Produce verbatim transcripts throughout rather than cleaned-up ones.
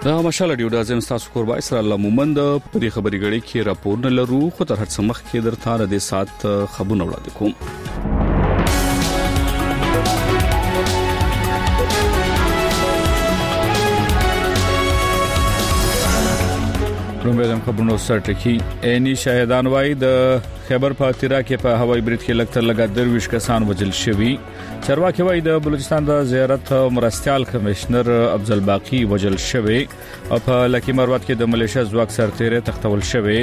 دا مشال ډیو د ازم تاسو کور بای سره الله مومند په دې خبري غړي کې راپور نه لرو خو تر هڅه مخ کې درته د سات خبرونه وړاندې کوم. رومبلم خبرونو سرټکی اني شاهدان وای د خیبر پاتیرا کې په هوایي برید کې لکتر لګا درویش کسان وجل شوی. چرواکي وای د بلوچستان د زیارت مرستيال کمشنر افضل باقی وجل شوی او په لکی مروت کې د ملیشیا ځواک سرتیره تختول شوی.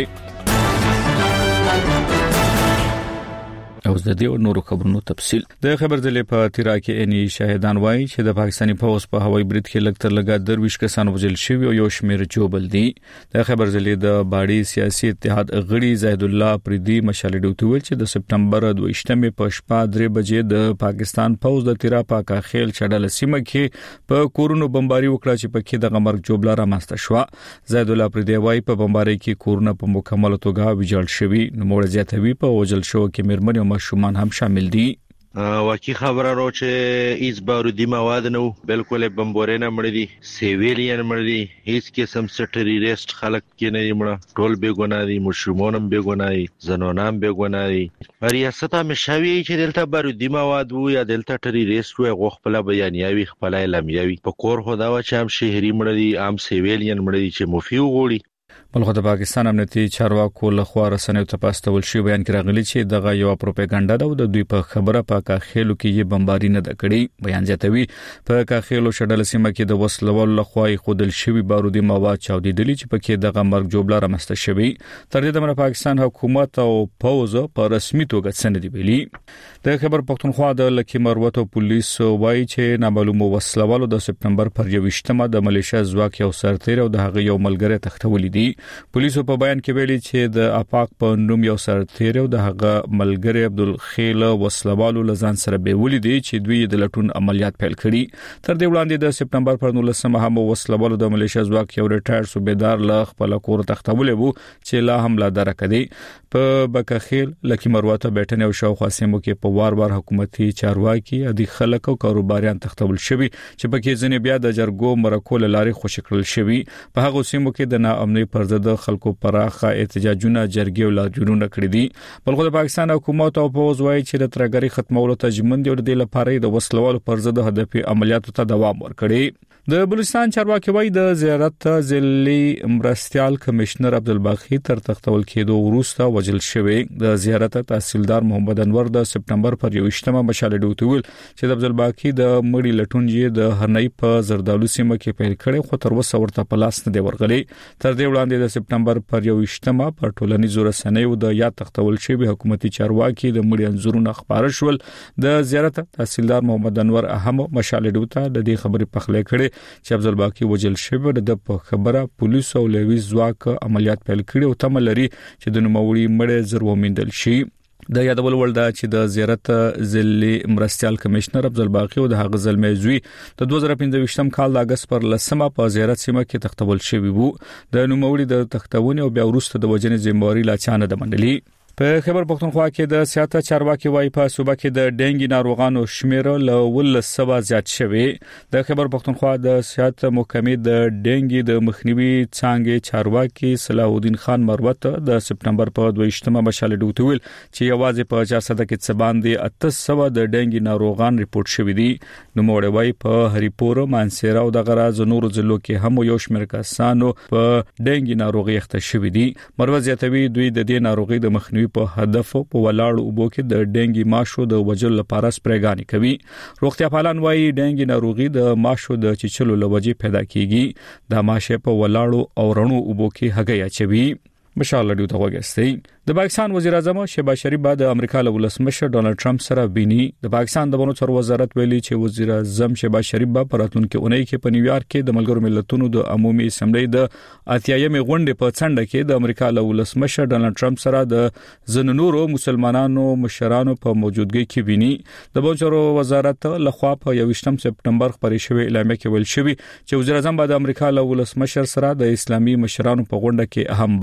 اوس د دې نورو خبرونو تفصيل د خبر ځلې په تیرا کې اني شاهدان وایي چې د پاکستاني فوج په هوایي برید کې لکتر لګا درویش کسان وجل شوی او یو شمیر جوبل دي. د خبر ځلې د باډي سیاسي اتحاد غړي زید الله پریدي مشال ډوټول چې د سپټمبر دویشتمه په شپه درې بجې د پاکستان فوج د تیرا پاکا خیل چډل سیمه کې په کورونو بمباري وکړه چې په کې د غمرګ جوبلا را ماسته شو. زید الله پریدي وایي په بمباري کې کورونه په مکمل توګه ویجاړ شوی. نو موږ زیاتوي په وجل شو کې مرمن شومان هم شامل دي. واقعي خبره راو چې هیڅ بارودي مواد نه بالکل بمبورینه مړ دي سیویلین مړ دي هیڅ قسم څه ټریریست خلک کې نه مړ ټول به ګناه دي مشرومونم به ګناه دي زنونام به ګناه دي. ریاست مشاوي چې دلته بارودي مواد وو یا دلته ټریریست وو غو خپل بیانیاوي خپل علمیاوي په کور خدا و چې هم شهري مړ دي عام سیویلین مړ دي چې مفیو غوړي. بلخو د پاکستان امنیتي چارواکو له خوا رسنیو ته پاستول شي بیان کې راغلي چې دغه یو پروپاګاندا ده او د دوی په خبره پاکه خېلو کې یې بمباري نه د کړي. بیان جاتوي په کاخېلو شډل سیمه کې د وسلوال له خوا خودل شوی بارودي مواد چاودېدلي چې پکې دغه مرګ جوړه رامسته شوی. تر دې د پاکستان حکومت او فوج په رسمي توګه څنګه دی ویلي. د خبر پښتونخوا د لکی مروت پولیس وایي چې نامعلوم وسلوالو د سپټمبر پر یوشتمه د ملیشیا ځواک یو سرتیر او د هغه یو ملګری تختول دي. پولیسو په بیان کې ویلي چې د افاق په نوم یو سرتیر او د هغه ملګری عبدالخیل وسلوالو لزان سره به ولیدي چې دوی د لټون عملیات پیل کړي. تر دې وړاندې د سپټمبر پر نولسمه هم وسلوالو د ملیشیا ځواک یو ریټایر صوبیدار له خپل کور تختولې وو چې لا حمله درکړي. په بکخیل لکی مروت بیٹنه او شاوخوا سیمو کې په وار وار حکومتي چارواکي ادي خلک او کاروباریان تختول شوی چې پکې ځنې بیا د جرګو مرکول لاري خوشکړل شوی. په هغه سیمو کې د ناامنۍ پر ضد خلکو پراخه احتجاجونه جرګې او لاجورونه کړې دي. بلخو د پاکستان حکومت او فوج وايي چې د ترګری ختمولو ته ژمن دي او د لپاره د وسلوالو پر ضد هدفي عملیاتو ته دوام ورکړي. د بلوچستان چارواکي وایي د زیارت ضلعي مرستيال کمشنر عبدالباقی تر تختول کېدو وروسته وجل شوی. د زیارت تحصیلدار محمد انور د سپټمبر پر یوشتمه مشال ډوټول چې د عبدالباقی د مړی لټونجې د هرنۍ په زردالو سیمه کې پیل کړي خو تر وسه ورته پلاس نه دی ورغلي. تر دې وړاندې د سپټمبر پر یوشتمه پر ټولنیزو رسنیو د یا تختول شوی حکومتي چارواکي د مړي انزورونه خبره شول. د زیارت تحصیلدار محمد انور اهم مشال ډوټه د دې خبرې پخلې کړي چې عبدالباقی وجل شوی د خبره پولیس او لوي ځواک عملیات پیل کړي او تم لري چې د نوموړي مړ زر ومندل شي. د یادول ول دا چې د زیارت ضلعي مرستيال کمشنر عبدالباقی او د هغه ځلمې زوی د دوه زره پنځه کال د اگست پر لسمه په زیارت سیمه کې تختول شوی وو. د نوموړي د تختونه او بیا وروسته د وجنې ذمہواری لا چانه د منډلي. په خبر پښتونخوا کې د سیاست چارواکي وای په صوبه کې د ډنګي ناروغانو شمیر له ول سبا زیات شوی. د خبر پښتونخوا د سیاست محکمې د ډنګي د مخنیوي څنګه چارواکي صلاح الدین خان مروت د سپټمبر په دویشتمه مشال ډوټول چې یوازې په چار سده کې څه باندې اته سو د ډنګي ناروغان ریپورت شوی دي. نو موږ وای په هریپور مانسیرا او د غراز نور ضلعو کې هم یو شمیر کسانو په ډنګي ناروغي اخته شوی دي. مروت زیاتوي دوی د دې ناروغي د مخنیوي په هدف په ولاړ اوبو کې د ډنګي ماشو د وجل لپاره سپریګانی کوي. روغتیا پالان وایي ډنګي ناروغي د ماشو د چچلو لوجې پیدا کیږي. د ماشه په ولاړو او رڼو اوبو کې هغه اچوي. مشال ډیو ته وګستې. د پاکستان وزیر اعظم شهباز شریف بعد امریکا له ولسمشر ډونالد ټرمپ سره ویني. د پاکستان د بنو چارو وزارت ویلي چې وزیر اعظم شهباز شریف په راتلونکي اونۍ کې په نیویارک کې د ملګرو ملتونو د عمومي اسمبلی د اتیایمې غونډې په څنډه کې د امریکا له ولسمشر ډونالد ټرمپ سره د زننورو مسلمانانو مشرانو په موجودګۍ کې ویني. د بنو چارو وزارت لخوا په یوشتم سپټمبر خبري شوی اعلامیه کې ویل شوی چې وزیر اعظم بعد امریکا له ولسمشر سره د اسلامي مشرانو په غونډه کې اهم برخه اخلي.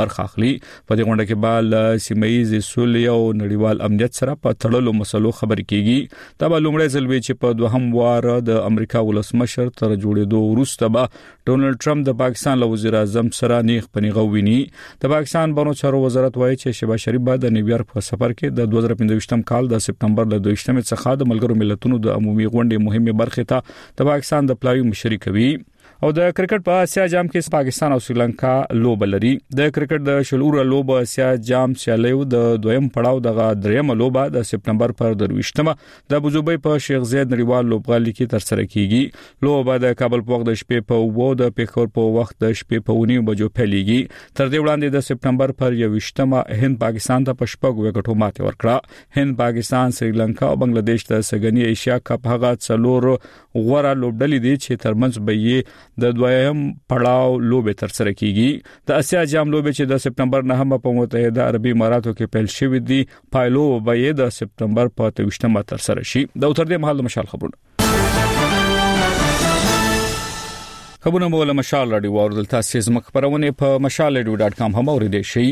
واخلي. په دې غونډه کې بال سیمایي سولې او نړیوال امنیت سره په تړلو مسلو خبرې کیږي. دا به لومړی ځل وي چې په دوهم وار د امریکا ولسمشر تر جوړېدو وروسته به ډونالد ټرمپ د پاکستان له وزیر اعظم سره نیغ پنیغه ویني. د پاکستان بانو چارو وزارت وایي چې شهباز شریف به د نیویارک په سفر کې د دوه زره پنځه کال د سپتمبر له دویشتمې څخه د ملګرو ملتونو د عمومي غونډې مهمه برخه ته د پاکستان د پلاوی مشري کوي. او د کرکټ په اسیا جام کې پاکستان او سریلانکا لوب لري. د کرکټ د شلور لوب اسیا جام سیالیو د دویم پړاو د دریم لوب د سپتمبر پر درويشتمه د ابوظبي په شیخ زاید نړیوال لوبغالي کې تر سره کیږي. لوب د کابل په وخت د شپې په وو د پیښور په وخت د شپې په ونی بجو پیلېږي. تر دې وړاندې د سپتمبر پر یوویشتمه هند پاکستان ته په شپږ وکټو ماته ورکړه. هند پاکستان سریلانکا او بنگلاديش د سګنی ایشیا کپ هغه څلور غوړه لوبډلې دي چې ترمنځ به یې د دویم پړاو لوبه تر سره کیږي. د اسیا جام لوبه چې د سپتمبر نه هم په متحده عربي اماراتو کې پیل شوې دي پایلو به یې د سپتمبر په یوویشتمه تر سره شي. د اوتر دې مهال د مشال خبرونه خبرونه مولا مشال رادیو اوردل تاسو زما خبرونه په مشال رادیو ډاټ کام هم اوریدئ شئ.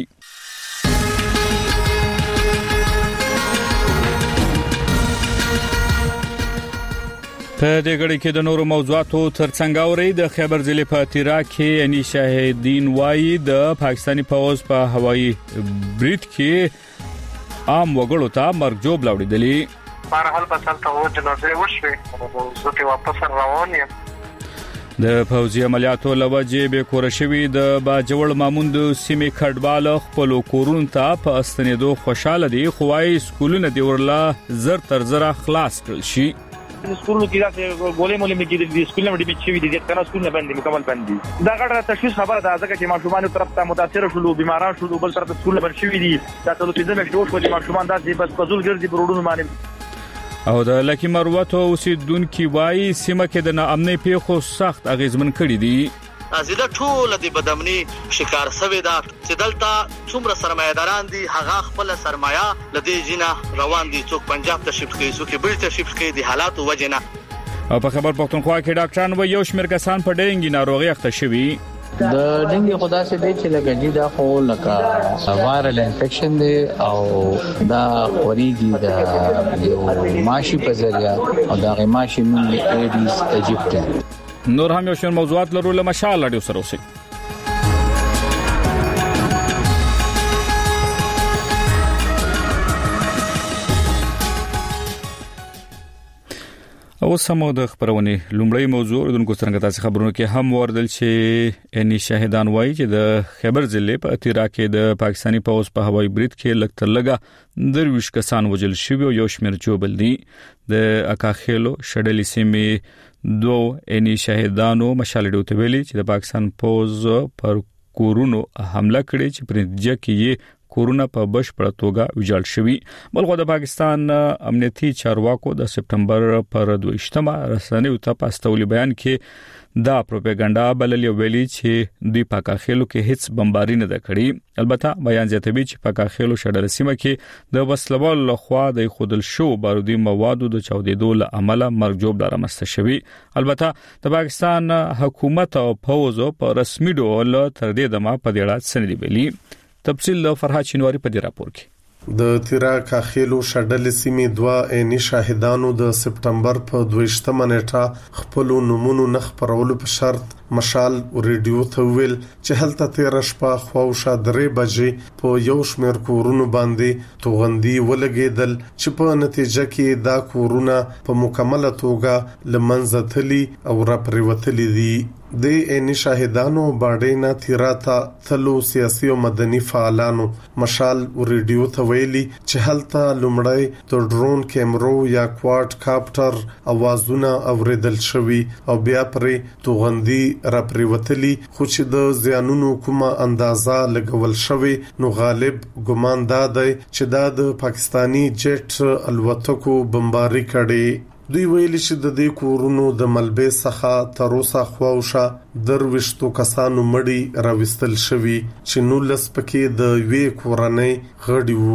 په دې غړي کې د نورو موضوعاتو ترڅنګ اوري د خیبر ضلع په تیرا کې اني شاهدین وایي د پاکستانی پوز په هوایي برید کې عام وګړو ته مرګ جوړ لاوړېدلی. بهرحال په څلته و جنازه وشوي زه ته واپس روان یم. د فوجي عملیاتو لوجې به کور شوی د باجوړ ماموند سیمې کډوال خپل کورونو ته په استنیدو خوشاله دي. خوای سکولونه دی ورلا زر تر زر خلاص کړل شي. سکولونو کې راځي ګولې مولې مې کې د سکولونو د بچوي دي چې سکولونه باندې مکمل باندې دا غړ تشخیص خبره ده ځکه چې ماشومان طرف ته متاثر شول بیماران شول بل طرف ته سکولونه باندې شوي دي دا ټول چې زموږ جوړ شول ماشومان داسې بس پزول ګرځي برودونو باندې. او د لکی مروت اوسیدونکو وایي سیمه کې د ناامنۍ پیښو سخت اغیزمن کړي دي. ازیده ټول د بدامنی شکار سوي دا چې دلته څومره سرمایداران دي هغه خپل سرمایه لدی جنہ روان دي څوک پنجاب ته شفت کوي څوک بل ته شفت کوي د حالات وجنه. او په خبر پښتونخوا کې ډاکټران و یو شمېر کسان په ډینګي ناروغي اخته شوي. د ډینګي خدا سي دی چې لګی دا خو لکه وایرل انفیکشن دی او دا خوريږي د یو ماشي په ذریعہ او دا غي ماشي نوم ایډیس ایجپټ. نور هم یو شمېر موضوعات لرو له مشال رادیو سره اوسئ. او سمو د خبرونه لومړی موضوع دونکو څنګه تاسو خبرونه کې هم وردل چې اني شاهدان وایي چې د خیبر ضلع په اتیرا کې د پاکستانی پوز په هوایي برید کې لکتر لګا درویش کسان وجل شوی او یو شمېر جوبل دي. د اکاخېلو شډلې سیمې دو اني شاهدانو مشالډو ته ویلي چې د پاکستان پوز پر کورونو حمله کړې چې پر نتیجه کې کورونا په بشپړه توګه ویجاړ شوی. بلخو د پاکستان امنیتي چارواکو د سپتمبر پر دویشتمه رسنیو ته پاستولي بیان کې دا پروپاګاندا بللې ویلي چې دوی پاکاخېلو کې هیڅ بمباري نه کړې. البته بیان زیاتوي چې پاکاخېلو شډل سیمه کې د وسلوال لخوا د خودل شو بارودي موادو د چاودېدو له عمله مرګ جوړ رامسته شوی. البته د پاکستان حکومت او فوج په رسمي ډول تر دې دمه په دې اړه څه نه ویلي. تفصیل فرحات شینواری په دې راپور کې. د تیرا کاخېلو شډل سیمې دوا اني شاهدانو د سپتمبر په دویشتمه نیټه خپل نمونه نخ پرولو په شرط مشال ریډیو ته ویل چې هلته تیر شپه خواوشه درې بجې په یو شمېر کورونو باندې توغندي ولګېدل چې په نتیجه کې دا کورونه په مکمله توګه لمنځه تللي او را پریوتلي دي. د اني شاهدانو باډینا تیراتا تلو سیاسي او مدني فعالانو مشال ریډیو ته ویلي چې هلته لومړی د ډرون کیمرو یا کواد کاپټر اوازونه اوریدل شوي او بیا پرې توغندي را پریوتلي خو چې د زیانونو کومه اندازا لګول شوی نو غالب ګمان دا دی چې دا د پاکستانی جټ الوتکو بمباري کړي. دوی ویلي چې د دې کورونو د ملبې څخه تر اوسه خواوشه درويشتو کسانو مړي راوستل شوي چې نو لس پکې د وی کورنۍ غړي وو.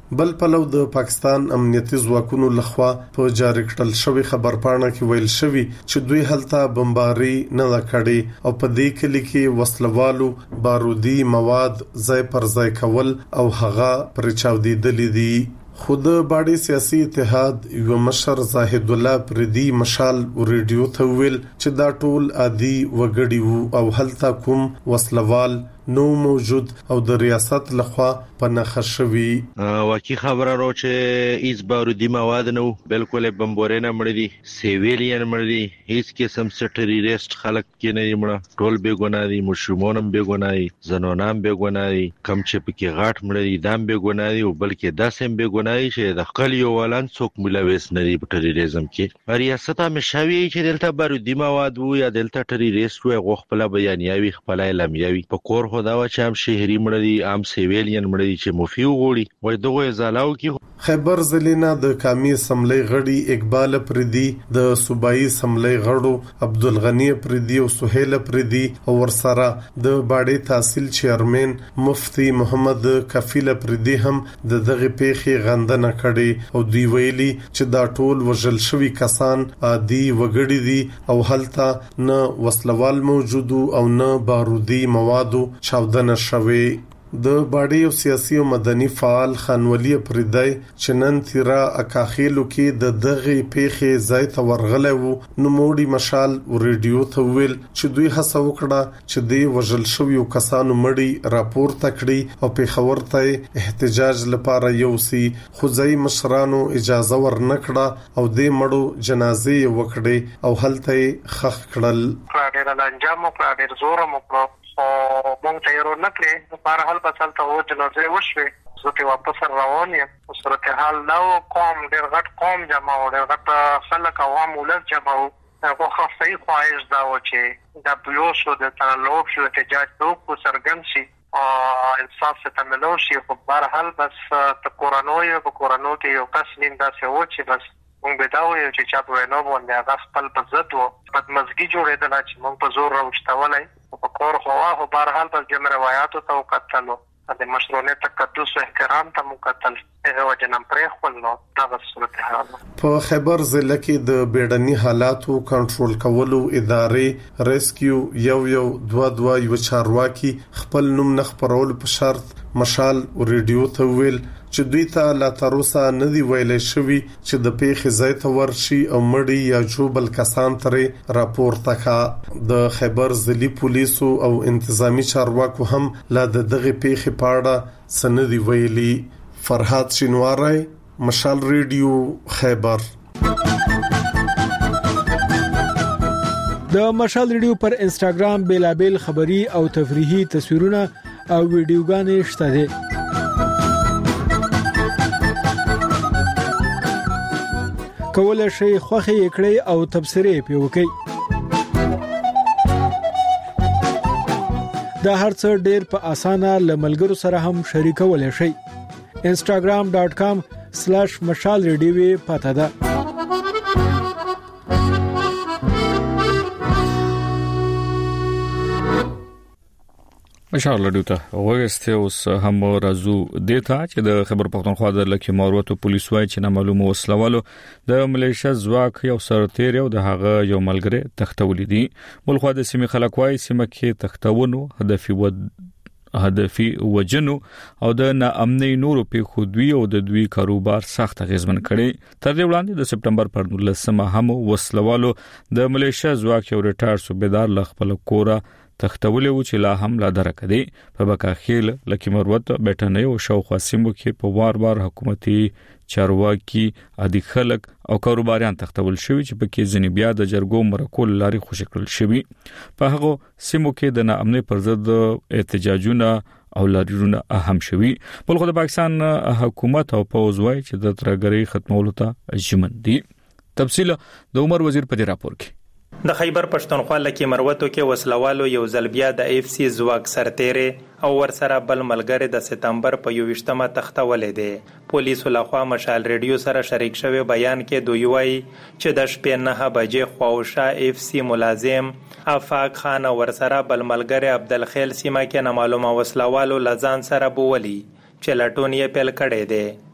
بل پلو د پاکستان امنیتي ځواکونو لخوا په جاری کړل شوی خبرپاڼه کې ویل شوی چې دوی هلته بمباري نه کړي او په دې کلی کې وسلوالو بارودي مواد ځای پر ځای کول او هغه پر چاودیدلې دي. خود باډي سیاسي اتحاد یو مشر زاهد الله پردي مشال ریډیو ته ویل چې دا ټول عادي وګړي وو او هلته کوم وسلوال نو موجود او د ریاست لخوا په نخښه شوی. واقعي خبره راو چې هیڅ بارودي مواد نه بالکل بمبورینه مړ دي سیویلین مړ دي هیڅ قسم څه ټریریست خلک کې نه مړ ټول بے ګناه دي مشرومون بے ګناه دي زنانان بے ګناه دي کم چې پکې غاټ مړ دي دام بے ګناه دي او بلکې داسې بے ګناه دي چې د خپل یو ولان څوک ملوث نه دي په ټریریزم کې. ریاست همیشوي چې دلته بارودي مواد وو یا دلته ټریریست وو غو خپل بیانیاوي خپل اعلامیاوي په کور دا و چې هم شهري مړ دي عام سیویلین مړ دي چې مفیو غوړي وای دغه زالاو کې. خیبر ضلع د قومي اسمبلی غړي اقبال پردي د صوبایي اسمبلی غړو عبدالغنی پردي او سهیل پردي او ورسره د باډي تحصیل چیرمن مفتی محمد کفیل پردي هم د دغه پیخي غندنه کړي او دوی ویلي چې دا ټول وژل شوی کسان عادي وګړي دي او هلته نه وسلوال موجود او نه بارودي موادو چاودنه شوی. د باډي او سیاسي او مدني فعال خانولي پردای چنن تیرا اکاخیلو کې د دغه پیخي ځای ته ورغله وو نو موډي مشال ریډیو ته ویل چې دوی هڅه وکړه چې د وژل شویو کسانو مړي راپور تکړي او په خبر ته احتجاج لپاره یوسي خو ځای مشرانو اجازه ورنکړه او د مړو جنازې وکړي او هلته خخ کړل. کړه انجام کړه زور مو او مونږ ته یې ورنکړې په هر حال په څلته و جنازې وشوې زه په واپس روان یم. صورتحال دا قوم ډېر غټ قوم جمع و ډېر غټ خلک عوام ولس جمع و هغه خاصه خواهش دا و چې دا بیوشو د تنلوب شو احتجاج دوک سرګن شي او انصاف ته ملو شي. خو په هر حال بس ته کورانوي په کورانو کې یو کس نیم داسې و چې بس مونږ به دا وایو چې چا په نو باندې هغه خپل په ضد و بدمزګي جوړېدل چې مونږ په زور راوښتولای په کور خو واه په هر حال په جمع روایتو ته وکتلو د مشروعیت تقدس او احترام ته مقتل هغه وجنم پرې خپل نو دا صورت حال. په خیبر ضلع کې د بیړني حالاتو کنټرول کولو ادارې ریسکیو یو یو دوا دوا یو چارواکي خپل نوم نه خبرول په شرط مشال ریډیو ته ویل چې دوی ته لا تروسه نه دی ویلې شوی چې د پیښې ځای ته ورشي او مړی یا جوبل کسان ترې راپورته کا. د خیبر ضلعي پولیسو او انتظامی چارواکو هم لا د دغه پیښې پاړه سندي ویلي. فرحات شینواری مشال ریډیو خیبر. د مشال ریډیو پر انستګرام بیلابل خبری او تفریحي تصویرونه او ویډیوګانې شته دي. کولای شي خوخه کړئ او تبصره پی وکړئ. دا هرڅ ډیر په اسانه لملګرو سره هم شریکولای شئ. instagram dot com slash mashal radio پته ده. مشال لډو ته وګسته اوس هم راځو دیتا چې د خبر پښتونخوا د لکه ماروت پولیس وای چې نه معلومه وسلوالو د ملیشیا ځواک یو سرتیر یو د هغه یو ملګری تختولې دي. ملخوا د سیمه خلک وای سیمه کې تختونو هدفي ود هدفي وجنو او د ناامنۍ نورو په خودوي او د دوی کاروبار سخت غیزمن کړي. تر دې وړاندې د سپټمبر پر نولسمه هم وسلوالو د ملیشیا ځواک یو ریټایر صوبیدار لخپل کورا تختولې و چې لا هم لا درکدي په بکاخیل لکه مروت بیٹنې او شاوخوا سیمو کې په وار وار حکومتي چارواکي ادي خلک او کاروباریان تختول شوی چې په کې ځنی بیا د جرګو مرکول لاري خوشی کړل شوی. په هغه سیمو کې د ناامنۍ پر ضد احتجاجونه او لاریونه اهم شوی. بلخو د پاکستان حکومت او پوز وای چې د ترګری ختمولو ته ژمن دي. تفصیل د عمر وزیر په راپور کې. د خیبر پښتونخوا لکه مروتو کې وسلوالو یو ځلبیا د اف سی زواک سرتیره او ورسره بل ملګری د سپتمبر په یوویشتمه تختولې دي. پولیسو لخوا مشال ریډیو سره شریک شوی بیان کې دوی وایي چې د شپې نه بجې خواوشا اف سی ملازم افاق خان ورسره بل ملګری عبدالخیل سیمه کې نه معلومه وسلوالو لزان سره بوولي چې لټون یې پیل کړی دی.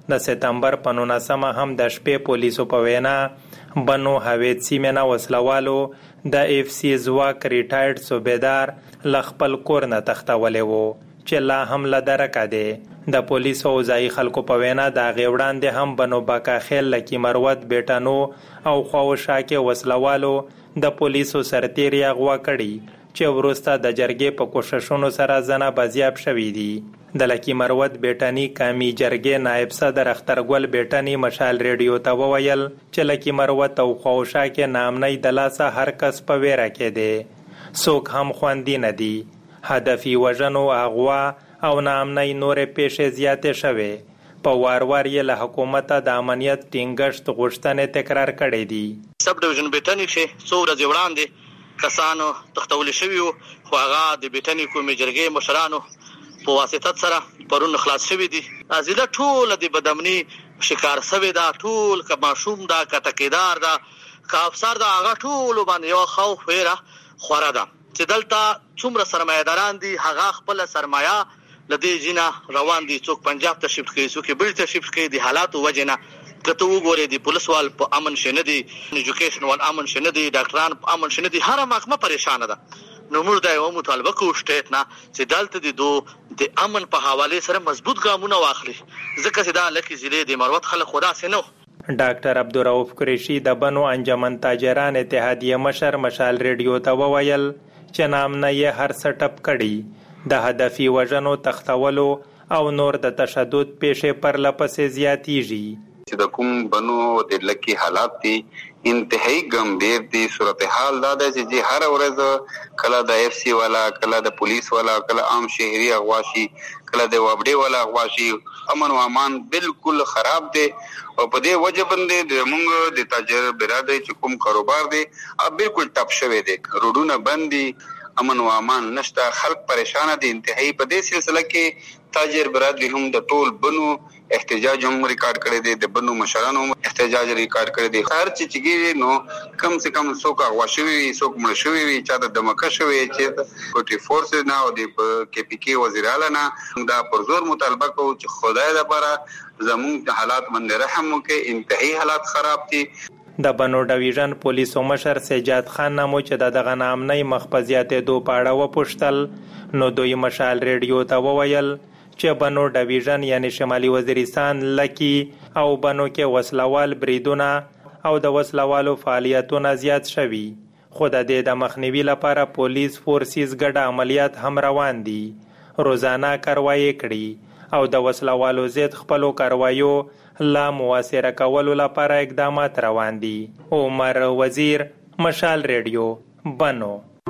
د سپتمبر په نولسمه هم د شپې پولیسو په وینا بنو هویت سیمه وسلوالو د اف سی ځواک ریټایرډ صوبیدار لخپل کور نه تختولې وو چې لا هم لدرکه دی. د پولیسو او ځای خلکو په وینا د غیوړاندې هم بنو باکا خیل لکی مروت بیٹانو او خواوشا کې وسلوالو د پولیسو سرتیری اغوا کړي چې ورسته د جرګې په کوششونو سره زنه بازیاب شوی دي. د لکی مروت بیٹانی کامی جرګې نائب صدر اخترګل بیٹانی مشال ریډیو ته وویل چې لکی مروت او خواوشا کې نامنۍ د لاسه هر کس په ویره کې دی، څوک هم خوندي نه دي. هدفي وژنو، اغوا او نامنۍ نورې پیښې زیاتې شوې. په وار وار یې له حکومته د امنیت ټینګښت غوښتنې تکرار کړې دي. سب ډیویژن بیټنی کې څو ورځې وړاندې کسانو تختول شوي وو، خو هغه د بیټنی کومې جرګې مشرانو په واسطه سره پرون خلاص شوي دي. ازله ټول د بدامني شکار شوی دا، ټول که ماشوم دا، که ټکیدار دا، که افسر دا، هغه ټول باندې یو خوف ویره خوره ده چې دلته څومره سرمایه‌داران دي، هغه خپل سرمایه لدې جنا روان دي، څوک پنجاب ته شفت کوي، څوک بل ته شفت کوي. د حالاتو وجنه کته وګوري د پولیس وال په امن شنه دي، ایجوکیشن وال امن شنه دي، ډاکټران په امن شنه دي، هر محکمه پریشان ده. نو موږ دا یو مطالبه کوو سټیټ نه چې دلته د دو د امن په حواله سره مضبوط ګامونه واخلي، ځکه چې دا لکه ضلع د مروت خلک خدا سينو. ډاکټر عبدالرؤف قریشي د بنو انجمن تاجران اتحادیه مشر مشال ریډیو ته وویل چې نامنه یې هر څه ټپ کړي، د هدفي وژنو، تختولو او نور د تشدد پیښې پرله پسې زیاتیږي. چې د کوم بنو د لکی حالات دي انتهایی ګمبیر دي. صورتحال دا ده چې هر ورځ کله د اف سی والا، کله د پولیس والا، کله عام شهري اغواشي، کله د وابډي والا اغواشي. امن او امان بالکل خراب دي او په دې وجه باندې د موږ د تاجر برادری چې کوم کاروبار دي بالکل ټپ شوی دي، روډونه بند دي، امن او امان نشته، خلک پریشان دي انتهایی. په دې سلسله کې تاجر برادری هم د ټول بنو احتجاج هم ریکارډ کړی دی، د بنو مشرانو هم احتجاج ریکارډ کړی دی. هر چې چګي نو کم سے کم څوک غوښوي وي، څوک مړ شوی وي، چا د دمکه شوی چې کوټي فورس نه او د کې پی کې وزیراله نه دا پر زور مطالبه کوي چې خدای د لپاره زموږ حالات باندې رحم وکړي. انتهایی حالات خراب دي. د بنو ډیویژن پولیسو مشر سجاد خان نامو چې د دغه نامنۍ مخفزیاتې دو پاړه وپوښتل، نو دوی مشال ریډیو ته وویل چې بنو ډیویژن یعنی شمالي وزیرستان لکی او بنو کې وسلوال بریدونه او د وسلوالو فعالیتونه زیات شوي، خو د دې د مخنیوي لپاره پولیس فورسز ګډ عملیات هم روان دي، روزانه کاروایی کړي او د وسلوالو ضد خپلو کاروایو لا موثره کولو لپاره اقدامات روان دي. عمر وزیر، مشال ریډیو، بنو.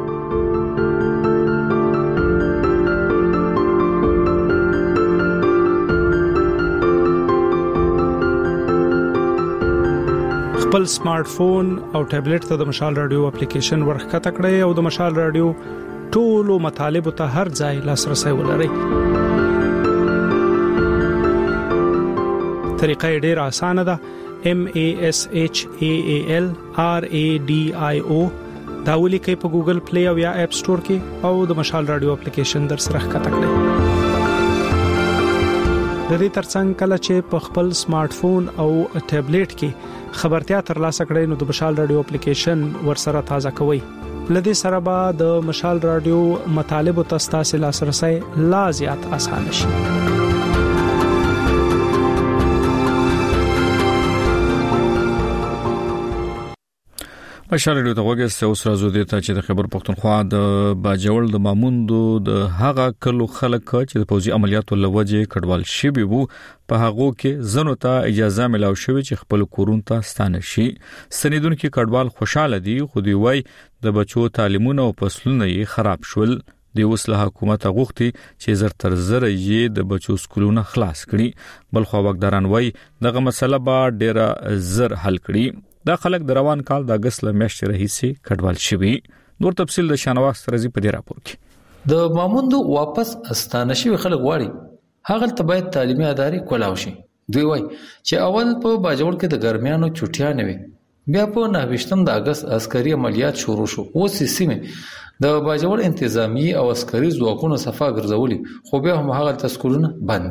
خپل سمارټ فون او ټابلیټ ته د مشال رادیو اپلیکیشن ورخته کړئ او د مشال رادیو ټولو مطالب ته هر ځای لاسرسي ولرئ. طریقه ډیره اسانه ده. M A S H A A L R A D I O دا ولیکئ په ګوګل پلی او یا اپ سٹور کې او د مشال رادیو اپلیکیشن در سره ښکته کړئ. د دې ترڅنګ کله چې په خپل سمارټ فون او ټابلیټ کې خبرتیا ترلاسه کړئ نو د مشال رادیو اپلیکیشن ورسره تازه کوئ. لدې سره به د مشال رادیو مطالب او تاسو لاسرسي لا زیات اسانه شي. مشال ریډیو ته وګورئ. اوس راځو د ته چې د خبر پښتونخوا د باجوړ د ماموندو د هغه کلو خلک چې د پوځي عملیاتو لوجه کډوال شوی وو په هغه کې زنو ته اجازه ملاو شوی چې خپل کورون ته ستانه شي. سنیدونکو کډوال خوشاله دي، خو دی وای د بچو تعلیمونه او فصلونه یې خراب شول. د وسله حکومت غوښتي چې زر تر زر یې د بچو سکولونه خلاص کړي، بل خو واکداران وای دغه مسله به ډیره زر حل کړي. دا خلک د روان کال د اگست لمشت رئیسي کډوال شوی. نور تفصیل د شانواز ترزی په دې راپور کې. د ماموندو واپس استانه شوی خلک غواړي هغه ته باید تعلیمي ادارې کولاو شي. دوی وای چې اول په باجوړ کې د ګرمیانو چټیا نه وي، بیا په نهویشتم د اگست عسکري عملیات شروع شو. اوس سیمه د باجوړ انتظامی او عسکري ځواکونو صفه ګرځولي، خو بیا هم هغه تسکولونه بند دي.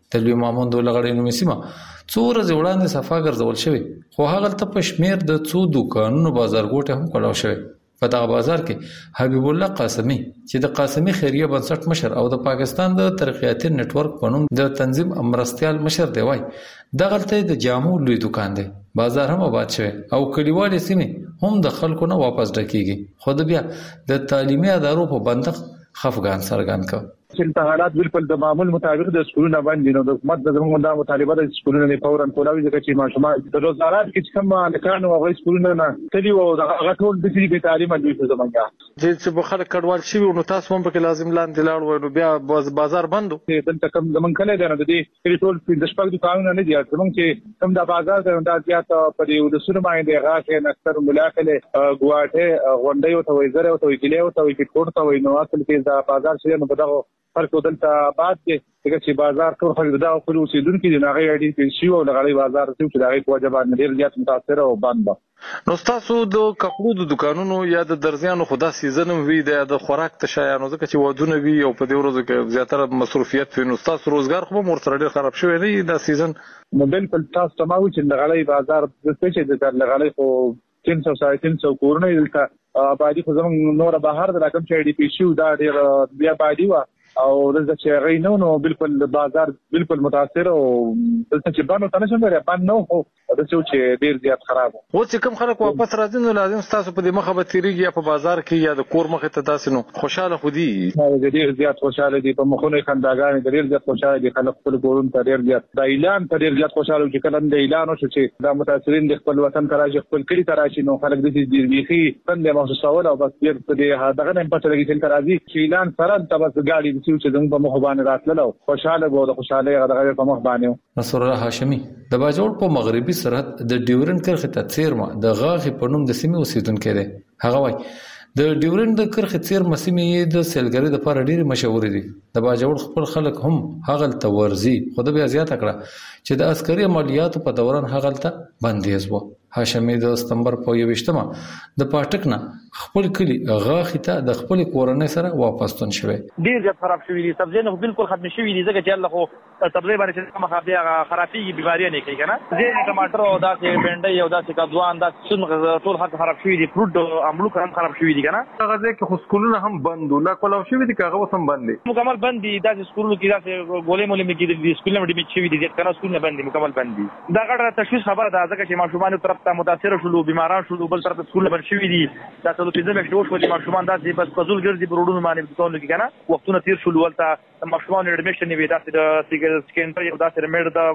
د لوی مامون د لغړې نومې سیمه څو ورځې وړاندې صفا ګرځول شوی خو هغه ته په شمیر د څو دوکانونو بازارګوټه هم کولاو شوی په دغه بازار کې حبیب الله قاسمی چې د قاسمی خیریه بنسټ مشر او د پاکستان د ترقیاتي نتورک په نوم د تنظیم امرستیال مشر دی وای دغه ته د جامو لوی دکان دی بازار هم آباد شوی او کلیوالي سیمې هم د خلکو نه واپس ډکیږي خو د بیا د تعلیمي ادارو په بندق خفګان سرګان کا چې حالات بالکل د معمول مطابق د سکولونو باندې نو د حکومت د زموږ د مطالبه د سکولونو نه فورا کولاوي ځکه چې ماشومان د روزګارات کې کوم لکانو او سکولونو نه تلی او د غټول د دې تعلیم د زمونږه چې په خلک کډوال شي نو تاسو هم په لازم لاندې لاړ وای نو بیا بازار بندو دلته کوم زمونږ کله دی نو د دې ټول د شپږ د قانون نه دی زمونږ چې کوم د بازار د انداز زیات په دې د سره باندې غاښه نکتر ملاقله ګواټه غونډي او تویزره او تویګلی او تویګ کوټ او نو اصل کې د بازار شې نو په دغه فرق دلته بعد کې چې بازار ټول خلک دا خپل اوسیدونکو دي هغه اړین پیسې او لغړی بازار چې دغه په وجبان ډیر زیات متاثر او بند نو تاسو د کپړو د دکانونو یا د درزیانو خدا سیزن وی د خوراک تشایانو ځکه چې ودونه وی او په دې ورځو کې زیاتره مصروفیت وي نو تاسو روزګار خو مور سره ډیر خراب شوی نه دا سیزن نو بالکل تاسو تمامو چې لغړی بازار د څه چې د لغړی خو تین سو ساړه تین سو کورونه دلته باندې خو زموږ نور بهر د رقم چې ډي پی شو دا ډیر بیا باندې وا او دلته چې غوینو نو بالکل بازار بالکل متاثر او دلته چې باندې تنه شم لري باندې نو خو دلته چې ډیر زیات خراب و چې کوم خلک واپس راځي نو لازم تاسو په دې مخه به تیریږي یا په بازار کې یا د کور مخه ته تاسو نو خوشاله خودي ډیر زیات خوشاله دي په مخونه خنداګان ډیر زیات خوشاله دي خلک خپل کورون ته ډیر زیات د اعلان ته ډیر زیات خوشاله چې کله د اعلان وشو چې دا متاثرین د خپل وطن ته راځي خپل کلی ته راشي نو خلک د دې بيخي څنګه محسوسول او بس ډیر په دې دغه نه پته لګي چې راځي چې اعلان سره ته بس ګاډي د چې زموږ په مخ باندې راتللو خوشاله وو د خوشاله غدغه په مخ باندې نصر الله هاشمي د باجوړ په مغربي سرحد د ډیورن کرخه ته څیرمه د غاغي په نوم د سیمې اوسیدونکو دی هغه وای د ډیورن د کرخه څیرمه سیمې د سیلګری د لپاره ډیر مشهور دي د باجوړ خپل خلک هم هغه ته ورزي خو د بیا زیات کړه چې د عسکري عملیاتو په دوران هغه ته بندیز وو هاشمي د سپتمبر په یوشتمه د پټک نه خپل کلی غاخي ته د خپل کورنۍ سره واپستون شوی ډیر زیات خراب شوی دي سبزی نه بالکل ختم شوی دي ځکه چې الله خو تبلیغ باندې چې کومه خبره خرابي بیماری نه کوي کنه زه ټماټر او داسې بنډي او داسې کدوان دا څنګه ټول خط خراب شوی دي فروټ املو هم خراب شوی دي کنه هغه ځکه خو سکولونه هم بند ولا کولاو شوی دي هغه هم بند دي مکمل بند دي داسې سکولونو کې داسې ګولې مولې مې کې دي سکولونه ډیمیج شوی دي ځکه سکولونه بند دي مکمل بند دي دا غړ تشویش خبره ده ځکه چې ماشومان طرف ته متاثر شول بیماران شول بل طرف سکول بند شوی دي دا ټول پیزه مې جوړ شو چې ماشومان داسې بس پزول ګرځي برودونو باندې ټول کې کنه وختونه تیر شول ولته ماشومان اډمیشن نیوي داسې د سیګر سکینټر یو داسې میډ د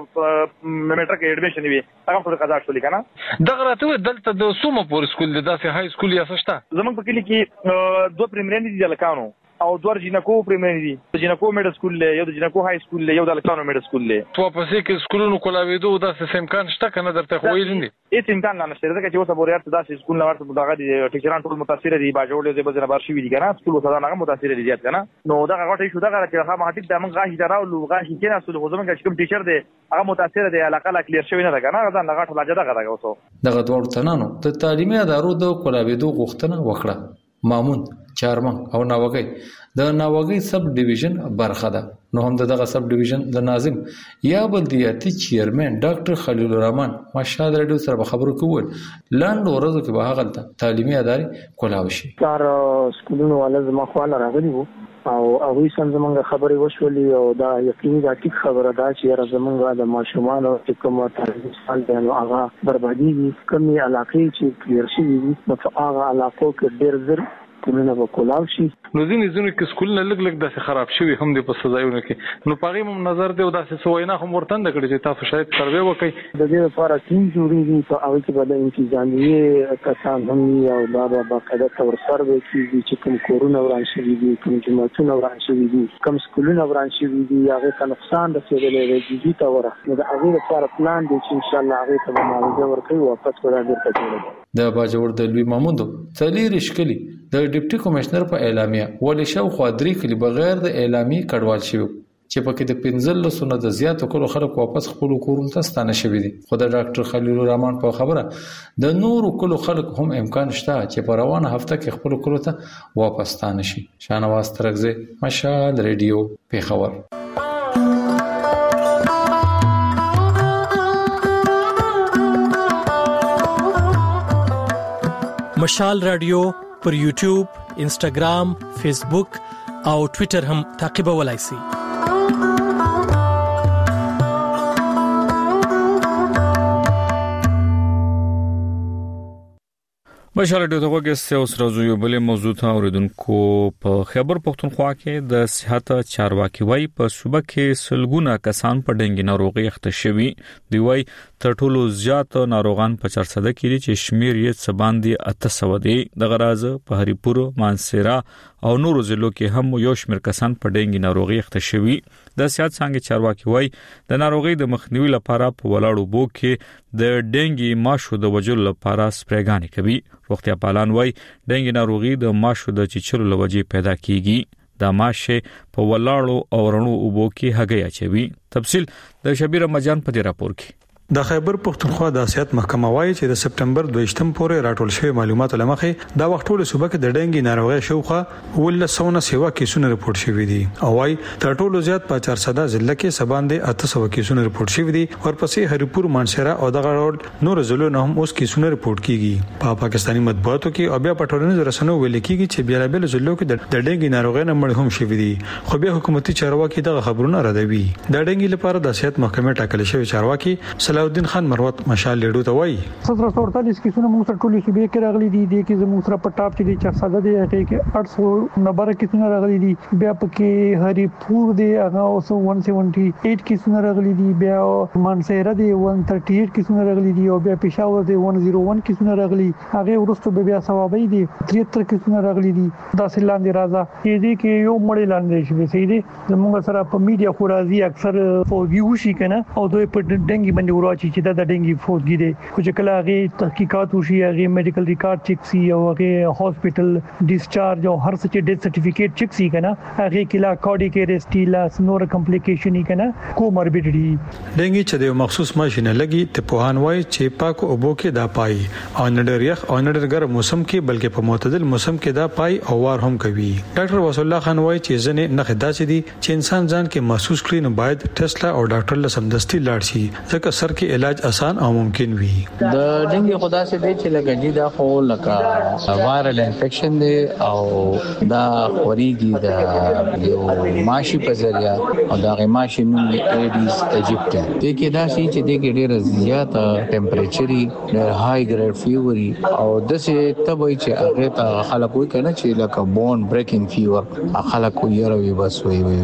میټر کې اډمیشن نیوي هغه څه قضا شول کنه دغه راته دلته د سومه پور سکول د داسې هاي سکول یا څه شته زمونږ په کلی کې دوه پریمری دي لکانو او دوه جنکو پریمری دي د جنکو میډ سکول له یو د جنکو هاي سکول له یو د لکانو میډ سکول له تو په څه کې سکولونو کولاویدو داسې امکان شته کنه درته خو ویل دي هیڅ امکان نه نشته ځکه چې اوسه پورې ارته داسې سکول نه ورته دغه دي ټیچران ټول متاثر دي باجوړ دي بزنه بار شي دي کنه سکول وسه نه متاثر دي زیات کنه نو دغه غټي شو دغه چې هغه مهټیک د من غاښ دراو غاښ کې نه اصل خو زمونږ چې کوم ټیچر دی هغه متاثر دي علاقه لا کلیر شوی نه ده کنه دا غټ لاجه دغه دغه اوسه دغه دوړ تنانو د تعلیمي ادارو د کولاویدو غوښتنه وکړه مامون چارمن او ناوګي د ناوګي سب ډیویژن برخه ده نو هم دغه سب ډیویژن د ناظم یا بلدیاتي چیرمن ډاکټر خلیل الرحمن مشهد رډیو سره خبرو کول لاند ورځو کې به هغه تعلیمي ادارې کولاو شي کار سکولونو ولز مخواله راغلي وو او هغه څنګه خبرې وشولې او دا یقیني دا ټیک خبره ده چې زمونږ د ماشومان او کومه تعلیم سال دی نو هغه بربادي کمی علاقې چې کلیر شي نو هغه علاقو کې ډېر زر کولونه وکولاو شي نو ځینې ځینې کې سکولونه لګ لګ داسې خراب شوي هم دي په سزاونه کې نو پاغي مم نظر دی او داسې سوینا هم ورتند کړي چې تاسو شاید سروې وکړي د دې لپاره ټیم جوړیږي په هغه کې به د انتظامیه کسان هم او دا به باقاعده تور سروې کیږي چې کوم کورونه وران شوي دي کوم جماعتونه وران شوي دي کوم سکولونه وران شوي دي هغه ته نقصان رسیدلی دی دي ته وره نو د هغه لپاره پلان دی چې ان شاء الله هغه ته معاوضه ورکړي واپس ورته ورکړي د باجوړ د لوی ماموندو څلیر شکلی د ډیپټي کمشنر په اعلامیه ولې شو خاطري کلی بغیر د اعلامي کډوال شوی چې پکې د پنځل سونه د زیاتو کولو خلک واپس خپل کورونو ته ستانه شوی دي خو د ډاکټر خلیل الرحمن په خبره د نورو کولو خلک هم امکان شته چې په روانه هفته کې خپل کولو ته واپس ستانه شي شانواز ترغزه مشال ریډیو پیښور مشال رادیو پر یوټیوب، انسټاګرام، فیسبوک او ټوئیټر هم تعقیبولای شئ. مشال رادیو ته وګورئ اوس راځو یو بل موضوع ته اوریدونکو. په خیبر پختونخوا کې د صحت چارواکي وای په صوبه کې سلګونه کسان په ډنګي ناروغي اخته شوي دی. وای تر ټولو زیات ناروغان په چار صد کې دي چې شمیر یې سباندې اته سو دی. د غراز په هریپور، مانسیرا او نورو ضلعو کې هم یو شمیر کسان په ډنګي ناروغي اخته شوي. د صحت څنګه چارواکي وای د ناروغي د مخنیوي لپاره په ولاړو بو کې د ډنګي ماشو د وجل لپاره سپریګانی کوي. روغتیا پالان وای ډنګي ناروغي د ماشو د چیچلو لوجې پیدا کیږي. د ماشه په ولاړو او رڼو اوبو کې هګیا چوي. تفصیل د شبیر مجان په دې راپور کې. د خیبر پختونخوا د سیاست محکمه وايي چې د سپټمبر دویشتم پورې راټول شوی معلوماتو لمخې دا وخت ټول صوبه کې د ډنګي ناروغي شوخه ولسونه سیوا کیسونه رپورټ شوی دي. او وايي تر ټولو زیات په چار صد ضلع کې سباندې اته سو کیسونه رپورټ شوی دي. ورپسې هریپور، مانسیرا او دغه ډول نور ضلعو نه هم اوس کیسونه رپورټ کیږي. په پا پاکستاني مطبوعاتو کې او بیا په ټولنیزو رسنیو ویل کیږي چې بیا بل ضلعو کې د ډنګي ناروغي نه مړ هم شوی دي. خو بیا حکومتي چارواکي دغه خبرونه ردوي. د ډنګي لپاره د سیاست محکمه ټاکل شوی چارواکي صلاح الدین خان مروت مشال لیډو ته وایي ستر سو اړتالیس کیسونه موږ سره ټولې صوبې کې راغلي دي. د کې زموږ سره په ټاپ کې دي چار صد دي، هغه کې اټ سو نمبر کیسونه راغلي دي. بیا پکې هریپور دی هغه اوس ایک سو ستر کیسونه راغلي دي. بیا مانسیرا دی ایک سو اړتیس کیسونه راغلي دي. او بیا پېښور دی ایک سو یک کیسونه راغلي. هغه ورسته بیا ثوابي دي تریهتر کیسونه راغلي دي. دا سلاندې راځه دې کې یو مړی لاندې شوی سي دي. زموږ سره په میډیا خو راځي اکثر فوجي وشي کنه او دوی په ډنګي باندې ورواچي چې دا ډنګي فوجي دي. خو چې کله هغه تحقیقات وشي، هغه میډیکل ریکارډ چیک سي او هغه هاسپټل ډیسچارج او هر څه چې ډیث سرټیفیکیټ چیک سي کنه هغه کله کارډیک ارست لا سنور کمپلیکیشن کنه کوموربیډیټي ډنګي چې د مخصوص ماشين لګي ته پوهان وای چې پاک اوبو کې دا پای او نډر یخ او نډر ګرم موسم کې بلکې په معتدل موسم کې دا پای او وار هم کوي. ډاکټر وصل الله خان وای چې ځنه نه خدا چې دي چې انسان ځان کې محسوس کړي نو باید ټیسټ لا او ډاکټر له سمدستي لاړ شي ځکه سر کې علاج آسان او ممکن وي. د ډنګي خدا سے دی چې لګي دا خو لکه وایرل انفیکشن دی او دا خوريږي د یو ماشي په ذریعہ او دا غي ماشي نوم ایډیز ایجپټ دی کې دا شي چې د کې ډېر زیات ټمپریچري ډېر های ګریډ فیوري او د څه تبوي چې هغه ته خلک وي کنه چې لکه بون بریکینګ فیور خلک یې راوي بس